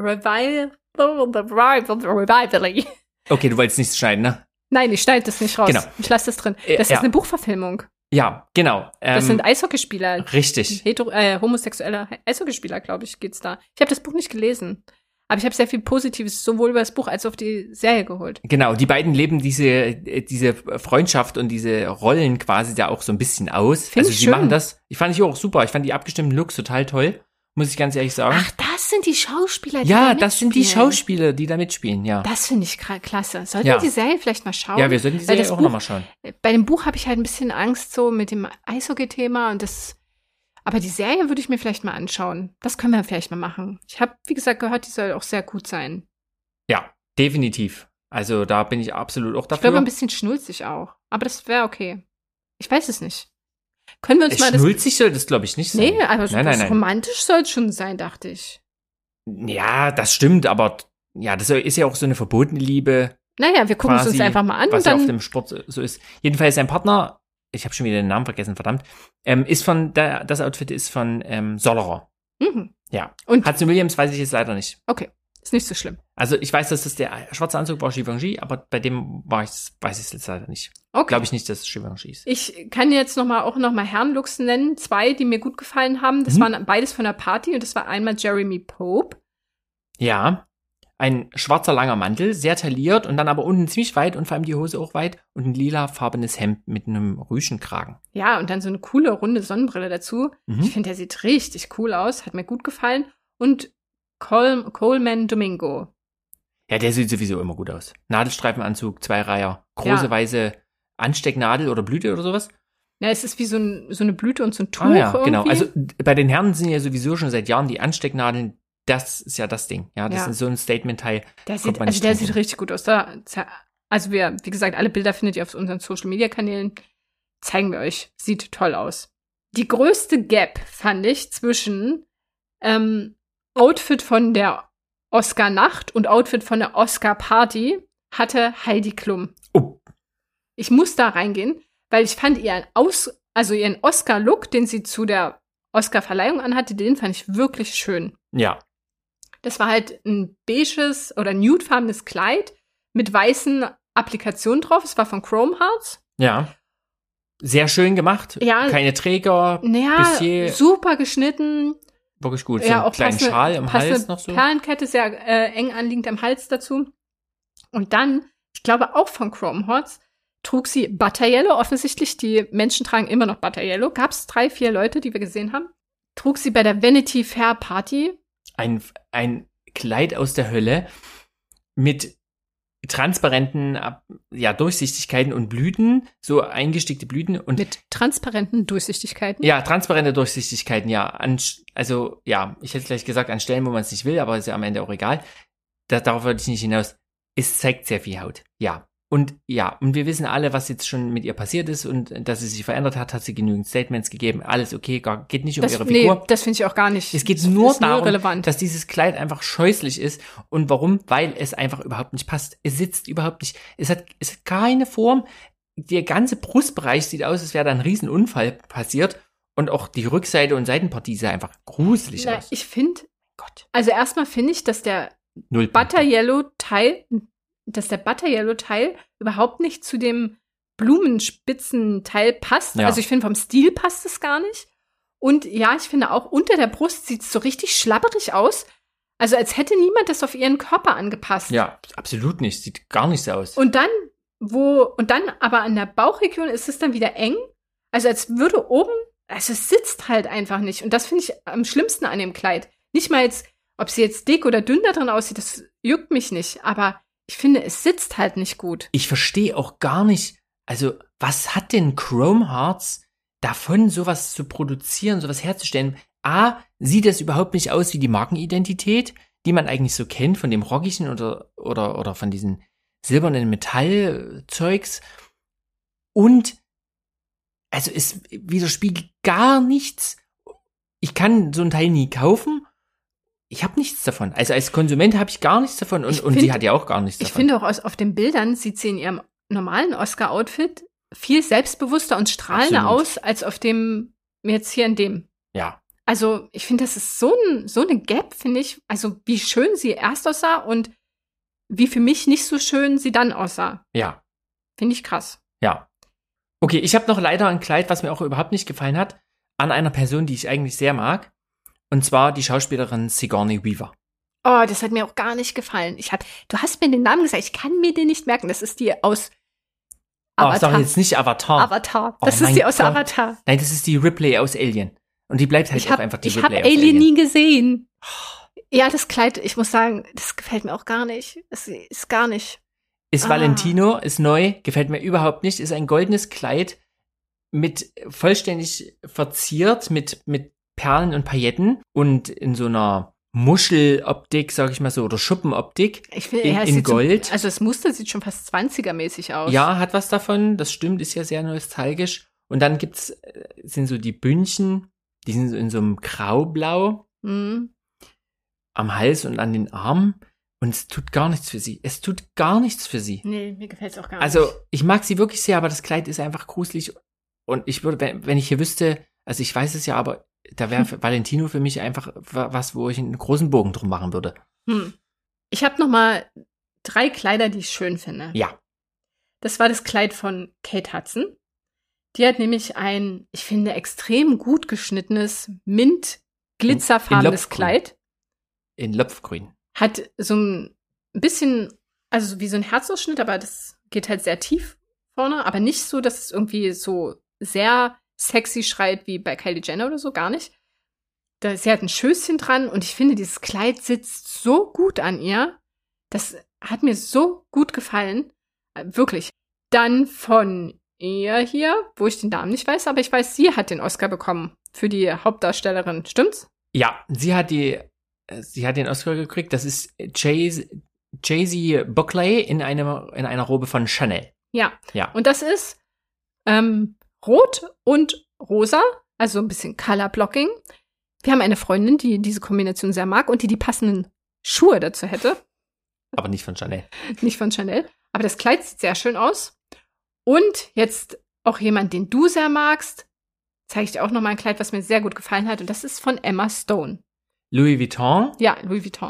Okay, du wolltest nichts schneiden, ne? Nein, ich schneide das nicht raus. Genau. Ich lasse das drin. Das ist eine Buchverfilmung. Ja, genau. Das sind Eishockeyspieler. Richtig. Homosexuelle Eishockeyspieler, glaube ich, geht's da. Ich habe das Buch nicht gelesen. Aber ich habe sehr viel Positives sowohl über das Buch als auch die Serie geholt. Genau, die beiden leben diese Freundschaft und diese Rollen quasi da auch so ein bisschen aus. Find also ich sie schön. machen das, ich fand auch super. Ich fand die abgestimmten Looks total toll, muss ich ganz ehrlich sagen. Ach, das sind die Schauspieler, die ja, da das sind die mitspielen. Schauspieler, die da mitspielen, ja. Das finde ich klasse. Sollten Ja. wir die Serie vielleicht mal schauen? Ja, wir sollten die Weil Serie das auch Buch- nochmal schauen. Bei dem Buch habe ich halt ein bisschen Angst so mit dem Eishockey-Thema und aber die Serie würde ich mir vielleicht mal anschauen. Das können wir vielleicht mal machen. Ich habe, wie gesagt, gehört, die soll auch sehr gut sein. Ja, definitiv. Also da bin ich absolut auch Ich dafür. glaube, ein bisschen schnulzig auch. Aber das wäre okay. Ich weiß es nicht. Können wir uns mal das... Schnulzig soll das, glaube ich, nicht sein. Nee, aber nein. romantisch soll es schon sein, dachte ich. Ja, das stimmt, aber ja, das ist ja auch so eine verbotene Liebe. Naja, wir gucken es uns quasi, einfach mal an was und ja auf dann... dem Sport so ist. Jedenfalls sein Partner, ich habe schon wieder den Namen vergessen, verdammt, das Outfit ist von Sollerer. Mhm. Ja. Und- Hudson Williams weiß ich jetzt leider nicht. Okay, ist nicht so schlimm. Also ich weiß, dass das der schwarze Anzug war Givenchy, aber bei dem weiß ich es jetzt leider nicht. Okay. Glaube ich nicht, dass es Givenchy ist. Ich kann jetzt noch mal Herrenlooks nennen. 2, die mir gut gefallen haben. Das waren beides von der Party und das war einmal Jeremy Pope. Ja. Ein schwarzer langer Mantel, sehr tailliert und dann aber unten ziemlich weit und vor allem die Hose auch weit und ein lilafarbenes Hemd mit einem Rüschenkragen. Ja, und dann so eine coole, runde Sonnenbrille dazu. Mhm. Ich finde, der sieht richtig cool aus. Hat mir gut gefallen. Und Coleman Domingo. Ja, der sieht sowieso immer gut aus. Nadelstreifenanzug, 2 Reiher, große Ja. weiße Anstecknadel oder Blüte oder sowas. Ja, es ist wie so eine Blüte und so ein Tuch Ja, irgendwie. genau. Also bei den Herren sind ja sowieso schon seit Jahren die Anstecknadeln, das ist ja das Ding. Ja, das Ja. ist so ein Statement-Teil. der kommt man nicht der drum sieht rum. richtig gut aus. Also wie gesagt, alle Bilder findet ihr auf unseren Social-Media-Kanälen. Zeigen wir euch. Sieht toll aus. Die größte Gap fand ich zwischen Outfit von der Oscar-Nacht und Outfit von der Oscar-Party hatte Heidi Klum. Oh. Ich muss da reingehen, weil ich fand ihren Oscar-Look, den sie zu der Oscar-Verleihung anhatte, den fand ich wirklich schön. Ja. Das war halt ein beiges oder nudefarbenes Kleid mit weißen Applikationen drauf. Es war von Chrome Hearts. Ja. Sehr schön gemacht. Ja. Keine Träger. Naja, Bisschen super geschnitten. wirklich gut. So Ja, einen auch kleinen Schal im Hals noch so. Perlenkette, sehr eng anliegend am Hals dazu. Und dann, ich glaube auch von Chrome Hearts, trug sie Butter Yellow. Offensichtlich, die Menschen tragen immer noch Butter Yellow. Gab es 3, 4 Leute, die wir gesehen haben. Trug sie bei der Vanity Fair Party. Ein Kleid aus der Hölle mit transparenten Durchsichtigkeiten und Blüten, so eingestickte Blüten und Mit transparenten Durchsichtigkeiten. ja, transparente Durchsichtigkeiten, ja. Also, ja, ich hätte gleich gesagt, an Stellen, wo man es nicht will, aber ist ja am Ende auch egal. Darauf wollte ich nicht hinaus. Es zeigt sehr viel Haut, ja. Und wir wissen alle, was jetzt schon mit ihr passiert ist und dass sie sich verändert hat sie genügend Statements gegeben. Alles okay, geht nicht um ihre Figur. Nee, das finde ich auch gar nicht. Es geht nur ist darum, relevant. dass dieses Kleid einfach scheußlich ist. Und warum? Weil es einfach überhaupt nicht passt. Es sitzt überhaupt nicht. Es hat keine Form. Der ganze Brustbereich sieht aus, als wäre da ein Riesenunfall passiert. Und auch die Rückseite und Seitenpartie sah einfach gruselig aus. Ich finde, Gott. also erstmal finde ich, dass der Null Butter Yellow Teil überhaupt nicht zu dem Blumenspitzenteil passt. Ja. Also ich finde, vom Stil passt es gar nicht. Und ja, ich finde auch, unter der Brust sieht es so richtig schlabberig aus. Also als hätte niemand das auf ihren Körper angepasst. Ja, absolut nicht. Sieht gar nicht so aus. Und dann aber an der Bauchregion ist es dann wieder eng. Also als würde oben, also es sitzt halt einfach nicht. Und das finde ich am schlimmsten an dem Kleid. Nicht mal jetzt, ob sie jetzt dick oder dünn da drin aussieht, das juckt mich nicht. Aber ich finde, es sitzt halt nicht gut. Ich verstehe auch gar nicht, also was hat denn Chrome Hearts davon, sowas zu produzieren, sowas herzustellen? A, sieht das überhaupt nicht aus wie die Markenidentität, die man eigentlich so kennt von dem Rockigen oder von diesen silbernen Metallzeugs. Und also es widerspiegelt gar nichts. Ich kann so ein Teil nie kaufen. Ich habe nichts davon. Also als Konsument habe ich gar nichts davon und sie hat ja auch gar nichts davon. Ich finde auch auf den Bildern sieht sie in ihrem normalen Oscar-Outfit viel selbstbewusster und strahlender Absolut. aus, als auf dem, jetzt hier in dem. Ja. Also ich finde, das ist so eine Gap, finde ich. Also wie schön sie erst aussah und wie für mich nicht so schön sie dann aussah. Ja. Finde ich krass. Ja. Okay, ich habe noch leider ein Kleid, was mir auch überhaupt nicht gefallen hat, an einer Person, die ich eigentlich sehr mag. Und zwar die Schauspielerin Sigourney Weaver. Oh, das hat mir auch gar nicht gefallen. Du hast mir den Namen gesagt, ich kann mir den nicht merken. Das ist die aus Avatar. Sag jetzt nicht Avatar. Avatar. Das ist die aus Avatar. Nein, das ist die Ripley aus Alien. Und die bleibt halt auch einfach die Ripley aus Alien. Ich habe Alien nie gesehen. Ja, das Kleid, ich muss sagen, das gefällt mir auch gar nicht. Es ist gar nicht. Ist Valentino, ist neu, gefällt mir überhaupt nicht. Ist ein goldenes Kleid mit vollständig verziert mit Perlen und Pailletten und in so einer Muscheloptik, sag ich mal so, oder Schuppenoptik in Gold. Also das Muster sieht schon fast 20er-mäßig aus. Ja, hat was davon, das stimmt, ist ja sehr nostalgisch. Und dann sind so die Bündchen, die sind in so einem Graublau am Hals und an den Armen. Und es tut gar nichts für sie. Es tut gar nichts für sie. Nee, mir gefällt es auch gar nicht. Also, ich mag sie wirklich sehr, aber das Kleid ist einfach gruselig. Und ich würde, wenn ich hier wüsste, also ich weiß es ja, aber da wäre Valentino für mich einfach was, wo ich einen großen Bogen drum machen würde. Ich habe noch mal 3 Kleider, die ich schön finde. Ja. Das war das Kleid von Kate Hudson. Die hat nämlich ein, ich finde, extrem gut geschnittenes, mint-glitzerfarbenes Kleid. In Löpfgrün. Hat so ein bisschen, also wie so ein Herzausschnitt, aber das geht halt sehr tief vorne, aber nicht so, dass es irgendwie so sehr sexy schreit wie bei Kylie Jenner oder so, gar nicht. Sie hat ein Schößchen dran und ich finde, dieses Kleid sitzt so gut an ihr. Das hat mir so gut gefallen. Wirklich. Dann von ihr hier, wo ich den Namen nicht weiß, aber ich weiß, sie hat den Oscar bekommen für die Hauptdarstellerin. Stimmt's? Ja, sie hat den Oscar gekriegt. Das ist Jay-Z Buckley in einer Robe von Chanel. Ja. Und das ist rot und rosa, also ein bisschen Color Blocking. Wir haben eine Freundin, die diese Kombination sehr mag und die passenden Schuhe dazu hätte. Aber nicht von Chanel. Nicht von Chanel. Aber das Kleid sieht sehr schön aus. Und jetzt auch jemand, den du sehr magst, zeige ich dir auch noch mal ein Kleid, was mir sehr gut gefallen hat. Und das ist von Emma Stone. Louis Vuitton? Ja, Louis Vuitton.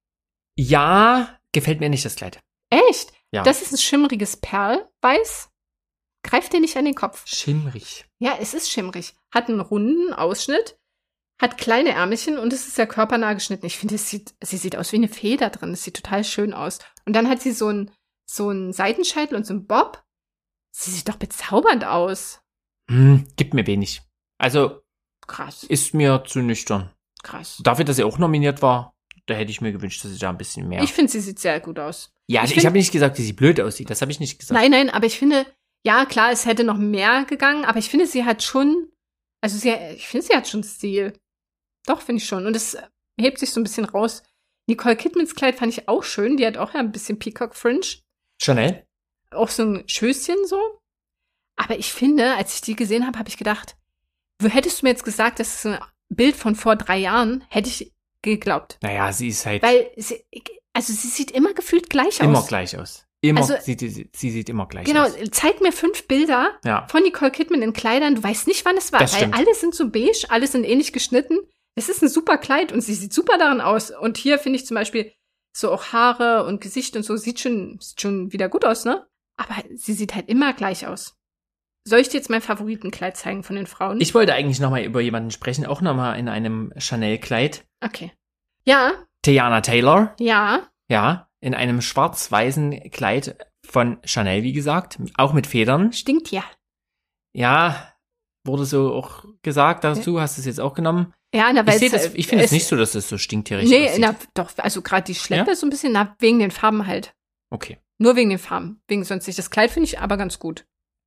Ja, gefällt mir nicht das Kleid. Echt? Ja. Das ist ein schimmriges Perlweiß. Greift dir nicht an den Kopf. Schimmrig. Ja, es ist schimmrig. Hat einen runden Ausschnitt, hat kleine Ärmelchen und es ist sehr körpernah geschnitten. Ich finde, sie sieht aus wie eine Feder drin. Es sieht total schön aus. Und dann hat sie so einen Seitenscheitel und so einen Bob. Sie sieht doch bezaubernd aus. Gibt mir wenig. Also, krass. Ist mir zu nüchtern. Krass. Dafür, dass sie auch nominiert war, da hätte ich mir gewünscht, dass sie da ein bisschen mehr. Ich finde, sie sieht sehr gut aus. Ja, ich habe nicht gesagt, dass sie blöd aussieht. Das habe ich nicht gesagt. Nein, aber ich finde, ja, klar, es hätte noch mehr gegangen, aber ich finde, sie hat schon, ich finde, sie hat schon Stil. Doch, finde ich schon. Und es hebt sich so ein bisschen raus. Nicole Kidmans Kleid fand ich auch schön. Die hat auch ja ein bisschen Peacock Fringe. Chanel? Auch so ein Schößchen so. Aber ich finde, als ich die gesehen habe, habe ich gedacht, hättest du mir jetzt gesagt, das ist ein Bild von vor 3 Jahren, hätte ich geglaubt. Naja, sie ist halt. Weil sie sieht immer gefühlt gleich aus. Immer gleich aus. Immer, also, sie sieht immer gleich genau, aus. Genau, zeig mir 5 Bilder von Nicole Kidman in Kleidern. Du weißt nicht, wann es war. Das weil stimmt. Alle sind so beige, alle sind ähnlich geschnitten. Es ist ein super Kleid und sie sieht super darin aus. Und hier finde ich zum Beispiel so auch Haare und Gesicht und so sieht schon wieder gut aus, ne? Aber sie sieht halt immer gleich aus. Soll ich dir jetzt mein Favoritenkleid zeigen von den Frauen? Ich wollte eigentlich noch mal über jemanden sprechen, auch noch mal in einem Chanel-Kleid. Okay. Ja. Tiana Taylor. Ja. Ja, in einem schwarz-weißen Kleid von Chanel, wie gesagt, auch mit Federn. Stinkt ja. Ja, wurde so auch gesagt dazu, hast du es jetzt auch genommen. Ja, na, weil ich finde es nicht so, dass es so stinktierig ist. Nee, na, doch, also gerade die Schleppe ist so ein bisschen, wegen den Farben halt. Okay. Nur wegen den Farben, wegen sonst nicht. Das Kleid finde ich aber ganz gut.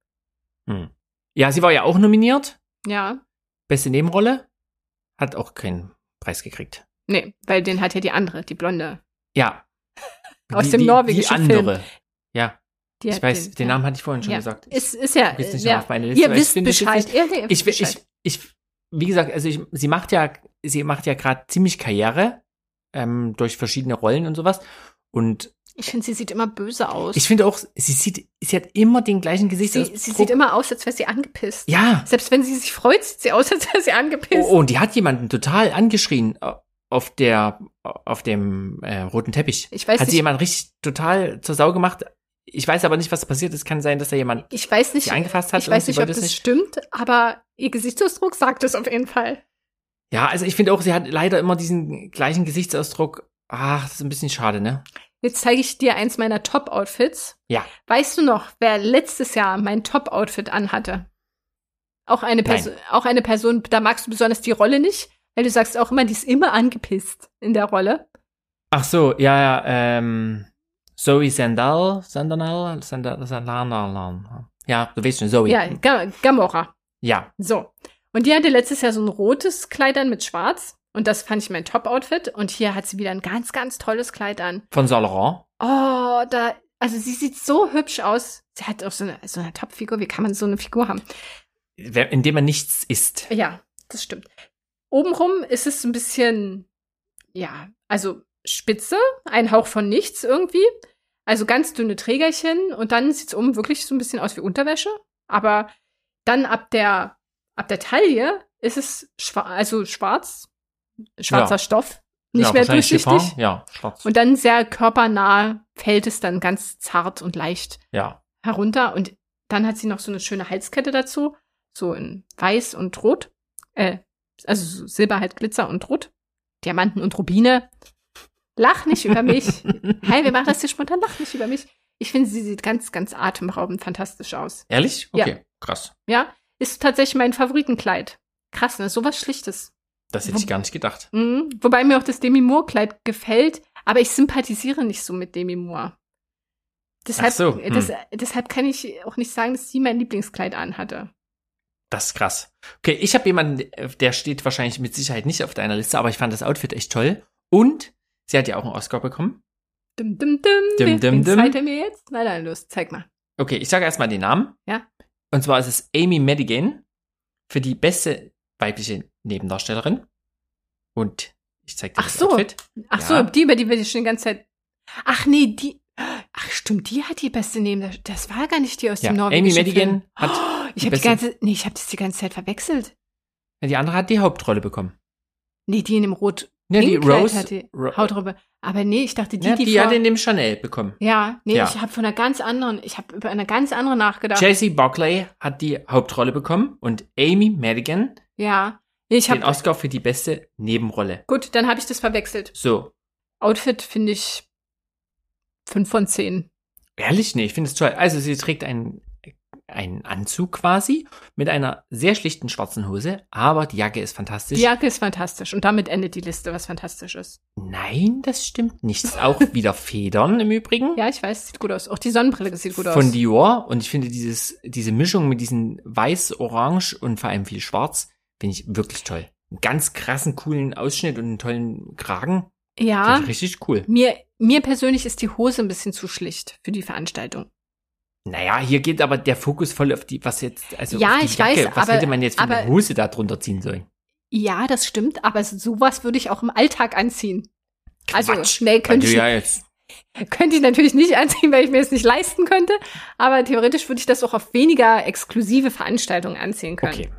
Ja, sie war ja auch nominiert. Ja. Beste Nebenrolle. Hat auch keinen Preis gekriegt. Nee, weil den hat ja die andere, die Blonde. Ja. Aus dem norwegischen Film. Die andere. Film. Ja. Ich weiß, den Namen hatte ich vorhin schon gesagt. Ist ja. Ist nicht auf meine Liste, ihr wisst Bescheid. Wie gesagt, also sie macht ja gerade ziemlich Karriere durch verschiedene Rollen und sowas. Und ich finde, sie sieht immer böse aus. Ich finde auch, sie hat immer den gleichen Gesichtsausdruck. Sie sieht immer aus, als wäre sie angepisst. Ja. Selbst wenn sie sich freut, sieht sie aus, als wäre sie angepisst. Oh, und die hat jemanden total angeschrien auf dem roten Teppich. Ich weiß hat nicht. Sie jemanden richtig total zur Sau gemacht. Ich weiß aber nicht, was passiert ist. Kann sein, dass da jemand sie angefasst hat. Ich weiß nicht, ob das stimmt, aber ihr Gesichtsausdruck sagt es auf jeden Fall. Ja, also ich finde auch, sie hat leider immer diesen gleichen Gesichtsausdruck Ach, das ist ein bisschen schade, ne? Jetzt zeige ich dir eins meiner Top-Outfits. Ja. Weißt du noch, wer letztes Jahr mein Top-Outfit anhatte? Auch eine Person, da magst du besonders die Rolle nicht, weil du sagst auch immer, die ist immer angepisst in der Rolle. Ach so, ja, Zoe Sandal. Ja, du weißt schon, Zoe. Ja, Gamora. Ja. So. Und die hatte letztes Jahr so ein rotes Kleid an mit schwarz. Und das fand ich mein Top-Outfit. Und hier hat sie wieder ein ganz, ganz tolles Kleid an. Von Saint Laurent. Oh, also sie sieht so hübsch aus. Sie hat auch so eine Top-Figur. Wie kann man so eine Figur haben? Indem man nichts isst. Ja, das stimmt. Obenrum ist es ein bisschen, ja, also spitze, ein Hauch von nichts irgendwie. Also ganz dünne Trägerchen. Und dann sieht es oben wirklich so ein bisschen aus wie Unterwäsche. Aber dann ab der Taille ist es schwarzer Stoff, nicht mehr durchsichtig. Ja, schwarz. Und dann sehr körpernah fällt es dann ganz zart und leicht herunter. Und dann hat sie noch so eine schöne Halskette dazu, so in weiß und rot. Also so Silber, halt Glitzer und Rot. Diamanten und Rubine. Lach nicht über mich. Hey, wir machen das hier spontan, lach nicht über mich. Ich finde, sie sieht ganz, ganz atemberaubend fantastisch aus. Ehrlich? Okay, ja. Krass. Ja, ist tatsächlich mein Favoritenkleid. Krass, ne? Sowas Schlichtes. Das hätte ich gar nicht gedacht. Wobei mir auch das Demi Moore-Kleid gefällt, aber ich sympathisiere nicht so mit Demi Moore. Deshalb kann ich auch nicht sagen, dass sie mein Lieblingskleid anhatte. Das ist krass. Okay, ich habe jemanden, der steht wahrscheinlich mit Sicherheit nicht auf deiner Liste, aber ich fand das Outfit echt toll. Und sie hat ja auch einen Oscar bekommen. Wen zeigt er mir jetzt? Na, los, zeig mal. Okay, ich sage erstmal den Namen. Ja. Und zwar ist es Amy Madigan für die beste weibliche Nebendarstellerin. Und ich zeige dir das Outfit. Ach so, die, über die wir schon die ganze Zeit. Ach nee, die. Ach stimmt, die hat die beste Nebendarstellerin. Das war gar nicht die aus dem norwegischen Amy Madigan Film. hat. Ich habe das die ganze Zeit verwechselt. Ja, die andere hat die Hauptrolle bekommen. Nee, die in dem Rot. Ja, die Rose hat die Hauptrolle. Aber nee, ich dachte, die hat in dem Chanel bekommen. Ja, nee, ich habe über eine ganz andere nachgedacht. Jessie Buckley hat die Hauptrolle bekommen und Amy Madigan den Oscar für die beste Nebenrolle. Gut, dann habe ich das verwechselt. So. Outfit finde ich 5 von 10. Ehrlich? Nee, ich finde es toll. Also sie trägt einen Anzug quasi mit einer sehr schlichten schwarzen Hose, aber die Jacke ist fantastisch. Die Jacke ist fantastisch und damit endet die Liste, was fantastisch ist. Nein, das stimmt nicht. Es ist auch wieder Federn im Übrigen. Ja, ich weiß, sieht gut aus. Auch die Sonnenbrille sieht gut aus. Von Dior, und ich finde diese Mischung mit diesen weiß, orange und vor allem viel schwarz, finde ich wirklich toll. Einen ganz krassen, coolen Ausschnitt und einen tollen Kragen. Ja. Finde ich richtig cool. Mir persönlich ist die Hose ein bisschen zu schlicht für die Veranstaltung. Naja, hier geht aber der Fokus voll auf die, was jetzt, also ja, auf die ich Jacke. weiß, was hätte man jetzt für eine Hose da drunter ziehen sollen? Ja, das stimmt, aber sowas würde ich auch im Alltag anziehen. Quatsch, also schnell könnte ich natürlich nicht anziehen, weil ich mir das nicht leisten könnte, aber theoretisch würde ich das auch auf weniger exklusive Veranstaltungen anziehen können. Okay.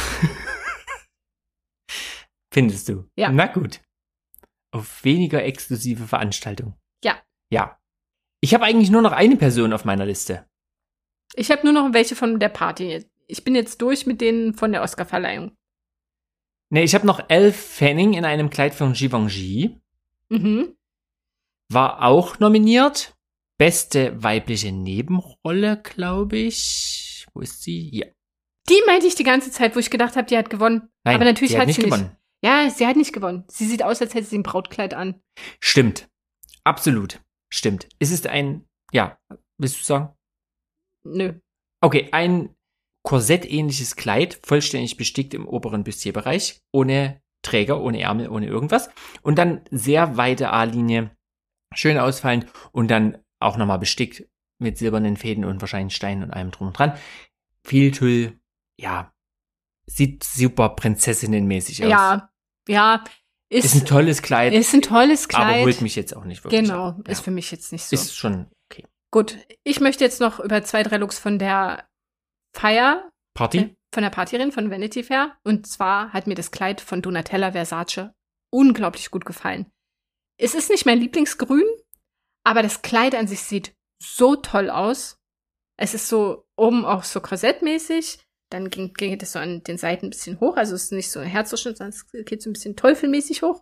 Findest du? Ja. Na gut. Auf weniger exklusive Veranstaltungen. Ja. Ja. Ich habe eigentlich nur noch eine Person auf meiner Liste. Ich habe nur noch welche von der Party. Ich bin jetzt durch mit denen von der Oscarverleihung. Nee, ich habe noch Elle Fanning in einem Kleid von Givenchy. Mhm. War auch nominiert. Beste weibliche Nebenrolle, glaube ich. Wo ist sie? Hier. Die meinte ich die ganze Zeit, wo ich gedacht habe, die hat gewonnen. Nein, aber natürlich die hat nicht sie gewonnen. Nicht. Ja, sie hat nicht gewonnen. Sie sieht aus, als hätte sie ein Brautkleid an. Stimmt. Absolut. Stimmt. Es ist willst du sagen? Nö. Okay, ein korsettähnliches Kleid, vollständig bestickt im oberen Bustierbereich, ohne Träger, ohne Ärmel, ohne irgendwas. Und dann sehr weite A-Linie, schön ausfallend und dann auch nochmal bestickt mit silbernen Fäden und wahrscheinlich Steinen und allem drum und dran. Viel Tüll, sieht super prinzessinnenmäßig aus. Ja. Ist ein tolles Kleid. Ist ein tolles Kleid. Aber holt mich jetzt auch nicht wirklich. Genau, ab. ist für mich jetzt nicht so. Ist schon okay. Gut, ich möchte jetzt noch über 2, 3 Looks von der Party? Von der Partierin von Vanity Fair. Und zwar hat mir das Kleid von Donatella Versace unglaublich gut gefallen. Es ist nicht mein Lieblingsgrün, aber das Kleid an sich sieht so toll aus. Es ist so oben auch so korsettmäßig. Dann geht es so an den Seiten ein bisschen hoch. Also es ist nicht so ein Herzzuschnitt, sondern es geht so ein bisschen teufelmäßig hoch.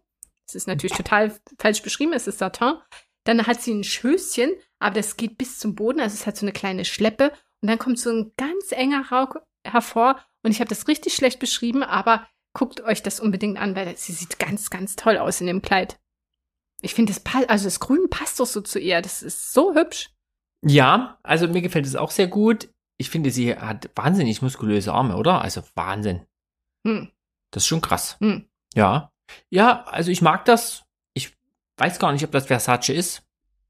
Das ist natürlich total falsch beschrieben, es ist Satin. Dann hat sie ein Schößchen, aber das geht bis zum Boden, also es hat so eine kleine Schleppe. Und dann kommt so ein ganz enger Rock hervor. Und ich habe das richtig schlecht beschrieben, aber guckt euch das unbedingt an, weil sie sieht ganz, ganz toll aus in dem Kleid. Ich finde, das Grün passt doch so zu ihr. Das ist so hübsch. Ja, also mir gefällt es auch sehr gut. Ich finde, sie hat wahnsinnig muskulöse Arme, oder? Also Wahnsinn. Das ist schon krass. Ja. Ja, also ich mag das. Ich weiß gar nicht, ob das Versace ist.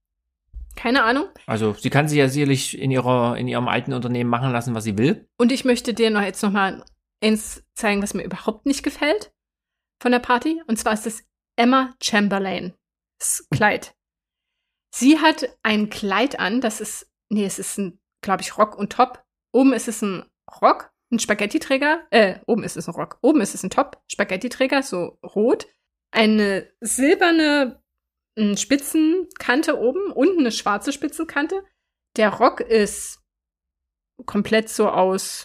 Keine Ahnung. Also sie kann sich ja sicherlich in ihrem alten Unternehmen machen lassen, was sie will. Und ich möchte dir jetzt noch mal eins zeigen, was mir überhaupt nicht gefällt von der Party. Und zwar ist das Emma Chamberlain. Das Kleid. Sie hat ein Kleid an, es ist ein, glaube ich, Rock und Top. Oben ist es ein Rock, ein Spaghetti-Träger. Oben ist es ein Rock. Oben ist es ein Top, Spaghetti-Träger, so rot. Eine silberne Spitzenkante oben, unten eine schwarze Spitzenkante. Der Rock ist komplett so aus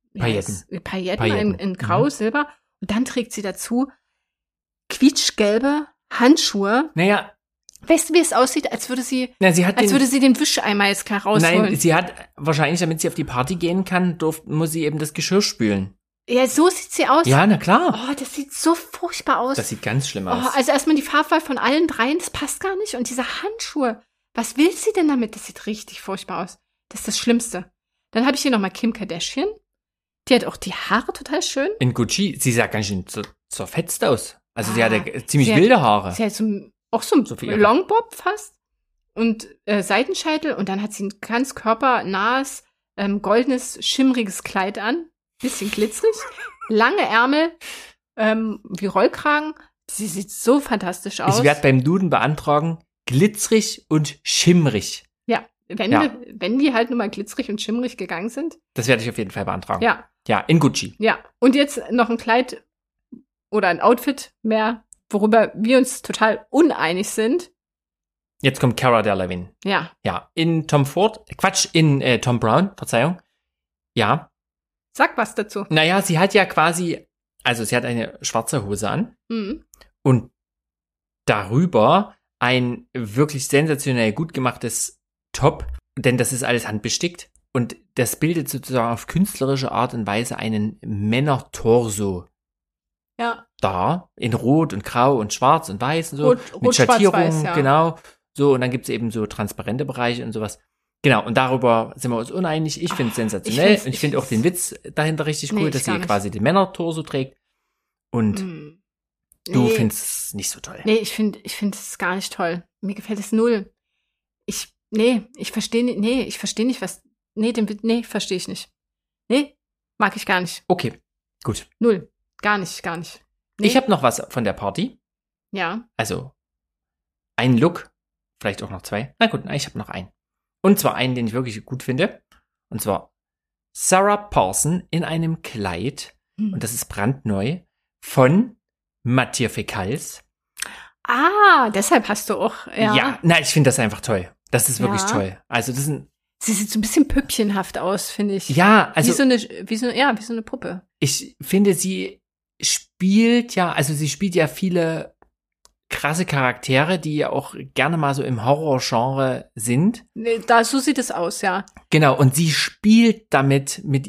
Pailletten in Grau, Silber. Und dann trägt sie dazu quietschgelbe Handschuhe. Naja. Weißt du, wie es aussieht? Als würde sie den Wischeimer jetzt klar rausholen. Nein, sie hat wahrscheinlich, damit sie auf die Party gehen kann, muss sie eben das Geschirr spülen. Ja, so sieht sie aus. Ja, na klar. Oh, das sieht so furchtbar aus. Das sieht ganz schlimm aus. Oh, also erstmal die Farbwahl von allen dreien, das passt gar nicht. Und diese Handschuhe, was will sie denn damit? Das sieht richtig furchtbar aus. Das ist das Schlimmste. Dann habe ich hier nochmal Kim Kardashian. Die hat auch die Haare total schön. In Gucci, sie sah ganz schön zerfetzt aus. Also sie hatte ziemlich wilde Haare. Sie hat auch so ein Longbob fast. Und Seitenscheitel. Und dann hat sie ein ganz körpernahes, goldenes, schimmriges Kleid an. Bisschen glitzerig. Lange Ärmel, wie Rollkragen. Sie sieht so fantastisch aus. Ich werde beim Duden beantragen, glitzerig und schimmrig. Ja, wenn die halt nur mal glitzerig und schimmrig gegangen sind. Das werde ich auf jeden Fall beantragen. Ja. Ja, in Gucci. Ja, und jetzt noch ein Kleid oder ein Outfit mehr, worüber wir uns total uneinig sind. Jetzt kommt Cara Delevingne. Ja. Ja, in Tom Brown, Verzeihung. Ja. Sag was dazu. Naja, sie hat ja quasi, also sie hat eine schwarze Hose an und darüber ein wirklich sensationell gut gemachtes Top, denn das ist alles handbestickt und das bildet sozusagen auf künstlerische Art und Weise einen Männertorso. Ja. Da, in Rot und Grau und Schwarz und Weiß und so. Rot, mit Schattierungen, schwarz, weiß, ja. Genau. So, und dann gibt's eben so transparente Bereiche und sowas. Genau, und darüber sind wir uns uneinig. Ich finde es sensationell und ich finde auch den Witz dahinter richtig cool, dass sie quasi den Männertorso trägt. Und du findest es nicht so toll. Nee, ich finde es gar nicht toll. Mir gefällt es null. Ich verstehe nicht, was. Verstehe ich nicht. Nee, mag ich gar nicht. Okay, gut. Null. Gar nicht. Nee. Ich habe noch was von der Party. Ja. Also, ein Look, vielleicht auch noch zwei. Na gut, ich habe noch einen. Und zwar einen, den ich wirklich gut finde. Und zwar Sarah Paulson in einem Kleid. Und das ist brandneu. Von Mathieu Fekals. Ah, deshalb hast du auch, ja. Ja, ich finde das einfach toll. Das ist wirklich toll. Also das ist sie sieht so ein bisschen püppchenhaft aus, finde ich. Ja, also. Wie so eine Puppe. Ich finde, sie spielt ja viele krasse Charaktere, die ja auch gerne mal so im Horrorgenre sind. So sieht es aus, ja. Genau, und sie spielt damit mit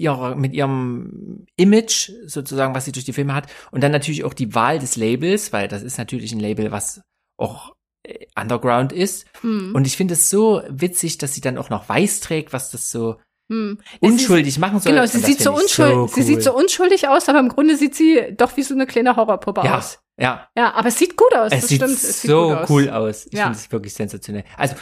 ihrem Image sozusagen, was sie durch die Filme hat. Und dann natürlich auch die Wahl des Labels, weil das ist natürlich ein Label, was auch Underground ist. Und ich finde es so witzig, dass sie dann auch noch weiß trägt, was das so unschuldig machen soll. Genau, sie sieht so unschuldig aus, aber im Grunde sieht sie doch wie so eine kleine Horrorpuppe aus. Ja. Ja, aber es sieht gut aus. Es sieht so cool aus. Ich finde es wirklich sensationell. Also,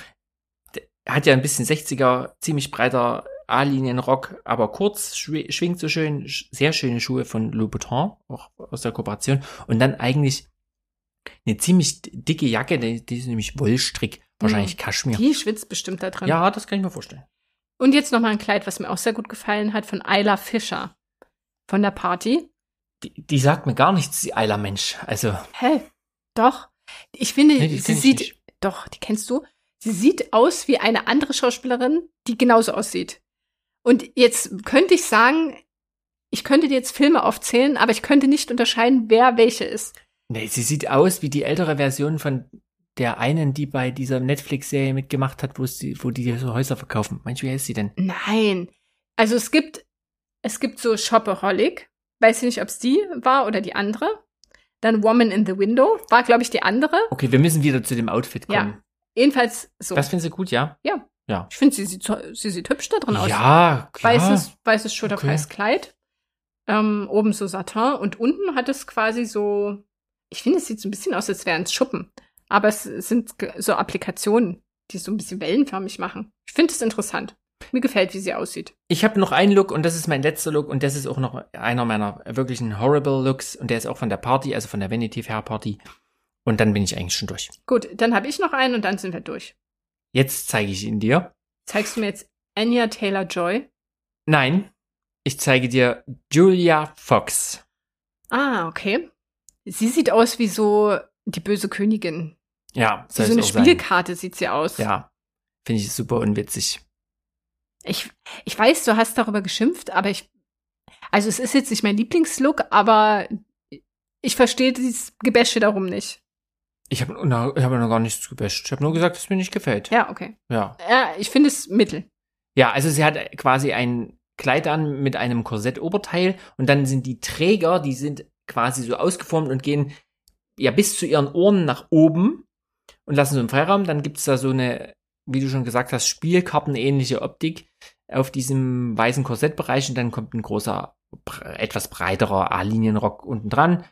hat ja ein bisschen 60er, ziemlich breiter A-Linien-Rock, aber kurz, schwingt so schön, sehr schöne Schuhe von Louboutin, auch aus der Kooperation. Und dann eigentlich eine ziemlich dicke Jacke, die ist nämlich Wollstrick, wahrscheinlich Kaschmir. Die schwitzt bestimmt da drin. Ja, das kann ich mir vorstellen. Und jetzt noch mal ein Kleid, was mir auch sehr gut gefallen hat, von Isla Fisher. Von der Party. Die sagt mir gar nichts, die Isla Mensch. Also. Hä? Doch. Ich finde, doch, die kennst du. Sie sieht aus wie eine andere Schauspielerin, die genauso aussieht. Und jetzt könnte ich sagen, ich könnte dir jetzt Filme aufzählen, aber ich könnte nicht unterscheiden, wer welche ist. Nee, sie sieht aus wie die ältere Version von der einen, die bei dieser Netflix-Serie mitgemacht hat, wo die so Häuser verkaufen. Meinst du, wie heißt sie denn? Nein. Also es gibt so Shopaholic. Weiß ich nicht, ob es die war oder die andere. Dann Woman in the Window war, glaube ich, die andere. Okay, wir müssen wieder zu dem Outfit kommen. Ja, jedenfalls so. Das findest du gut, ja? Ja. Ja. Ich finde, sie sieht hübsch da drin aus. Ja, klar. Weißes schulterfreies Kleid. Oben so Satin und unten hat es quasi so, ich finde, es sieht so ein bisschen aus, als wären es Schuppen. Aber es sind so Applikationen, die es so ein bisschen wellenförmig machen. Ich finde es interessant. Mir gefällt, wie sie aussieht. Ich habe noch einen Look und das ist mein letzter Look und das ist auch noch einer meiner wirklichen horrible Looks und der ist auch von der Party, also von der Vanity Fair Party. Und dann bin ich eigentlich schon durch. Gut, dann habe ich noch einen und dann sind wir durch. Jetzt zeige ich ihn dir. Zeigst du mir jetzt Anya Taylor-Joy? Nein, ich zeige dir Julia Fox. Ah, okay. Sie sieht aus wie so die böse Königin. Ja, wie so eine Spielkarte sieht sie aus. Ja, finde ich super unwitzig. Ich weiß, du hast darüber geschimpft, aber also es ist jetzt nicht mein Lieblingslook, aber ich verstehe dieses Gebäsche darum nicht. Ich habe noch gar nichts gebasht. Ich habe nur gesagt, dass es mir nicht gefällt. Ja, okay. Ja, ich finde es mittel. Ja, also sie hat quasi ein Kleid an mit einem Korsettoberteil und dann sind die Träger, die sind quasi so ausgeformt und gehen ja bis zu ihren Ohren nach oben und lassen so einen Freiraum. Dann gibt's da so eine, wie du schon gesagt hast, Spielkartenähnliche Optik auf diesem weißen Korsettbereich und dann kommt ein großer, etwas breiterer A-Linienrock unten dran.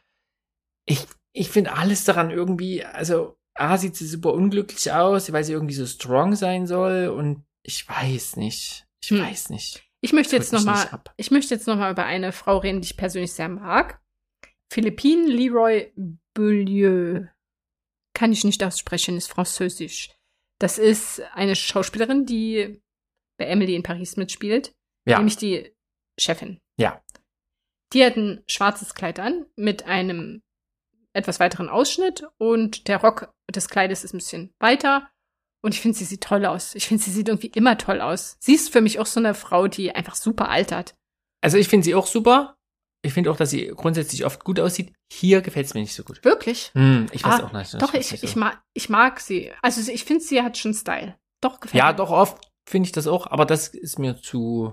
Ich finde alles daran irgendwie, also A, sieht sie super unglücklich aus, weil sie irgendwie so strong sein soll und ich weiß nicht. Ich möchte jetzt noch mal über eine Frau reden, die ich persönlich sehr mag. Philippine Leroy Beaulieu. Kann ich nicht aussprechen, ist französisch. Das ist eine Schauspielerin, die bei Emily in Paris mitspielt. Ja. Nämlich die Chefin. Ja. Die hat ein schwarzes Kleid an mit einem etwas weiteren Ausschnitt und der Rock des Kleides ist ein bisschen weiter. Und ich finde, sie sieht toll aus. Ich finde, sie sieht irgendwie immer toll aus. Sie ist für mich auch so eine Frau, die einfach super altert. Also ich finde sie auch super. Ich finde auch, dass sie grundsätzlich oft gut aussieht. Hier gefällt es mir nicht so gut. Wirklich? Ich weiß auch nicht. Doch, ich mag sie. Also ich finde, sie hat schon Style. Doch, gefällt mir. Ja, doch, oft finde ich das auch. Aber das ist mir zu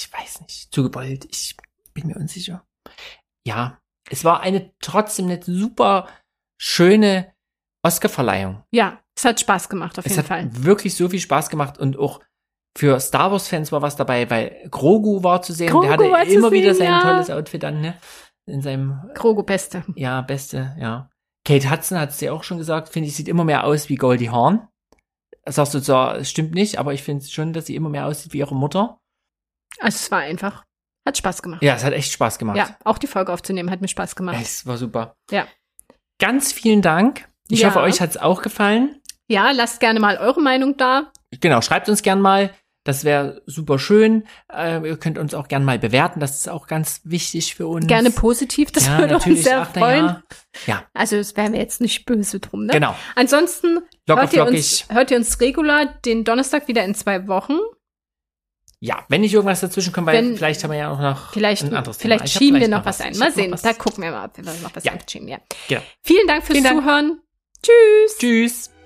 gewollt. Ich bin mir unsicher. Ja, es war trotzdem eine super schöne Oscar-Verleihung. Ja, es hat Spaß gemacht, auf jeden Fall. Es hat wirklich so viel Spaß gemacht und auch für Star Wars-Fans war was dabei, weil Grogu war zu sehen. Der hatte immer wieder sein tolles Outfit an, ne? In seinem Grogu Beste. Ja, Beste, ja. Kate Hudson hat es dir auch schon gesagt, finde ich, sieht immer mehr aus wie Goldie Hawn. Das sagst du zwar, es stimmt nicht, aber ich finde schon, dass sie immer mehr aussieht wie ihre Mutter. Also es war einfach, hat Spaß gemacht. Ja, es hat echt Spaß gemacht. Ja, auch die Folge aufzunehmen hat mir Spaß gemacht. Es war super. Ja. Ganz vielen Dank. Ich hoffe, euch hat es auch gefallen. Ja, lasst gerne mal eure Meinung da. Genau, schreibt uns gern mal. Das wäre super schön. Ihr könnt uns auch gern mal bewerten. Das ist auch ganz wichtig für uns. Gerne positiv, das würde uns sehr freuen. Ja. Also das wären wir jetzt nicht böse drum, ne? Genau. Ansonsten hört ihr uns regular den Donnerstag wieder in 2 Wochen. Ja, wenn nicht irgendwas dazwischen kommt, weil vielleicht haben wir ja auch noch ein anderes Thema. Vielleicht schieben wir noch was ein. Mal sehen, da gucken wir mal, ob wir noch was einschieben. Ja. Genau. Vielen Dank fürs Zuhören. Tschüss. Tschüss.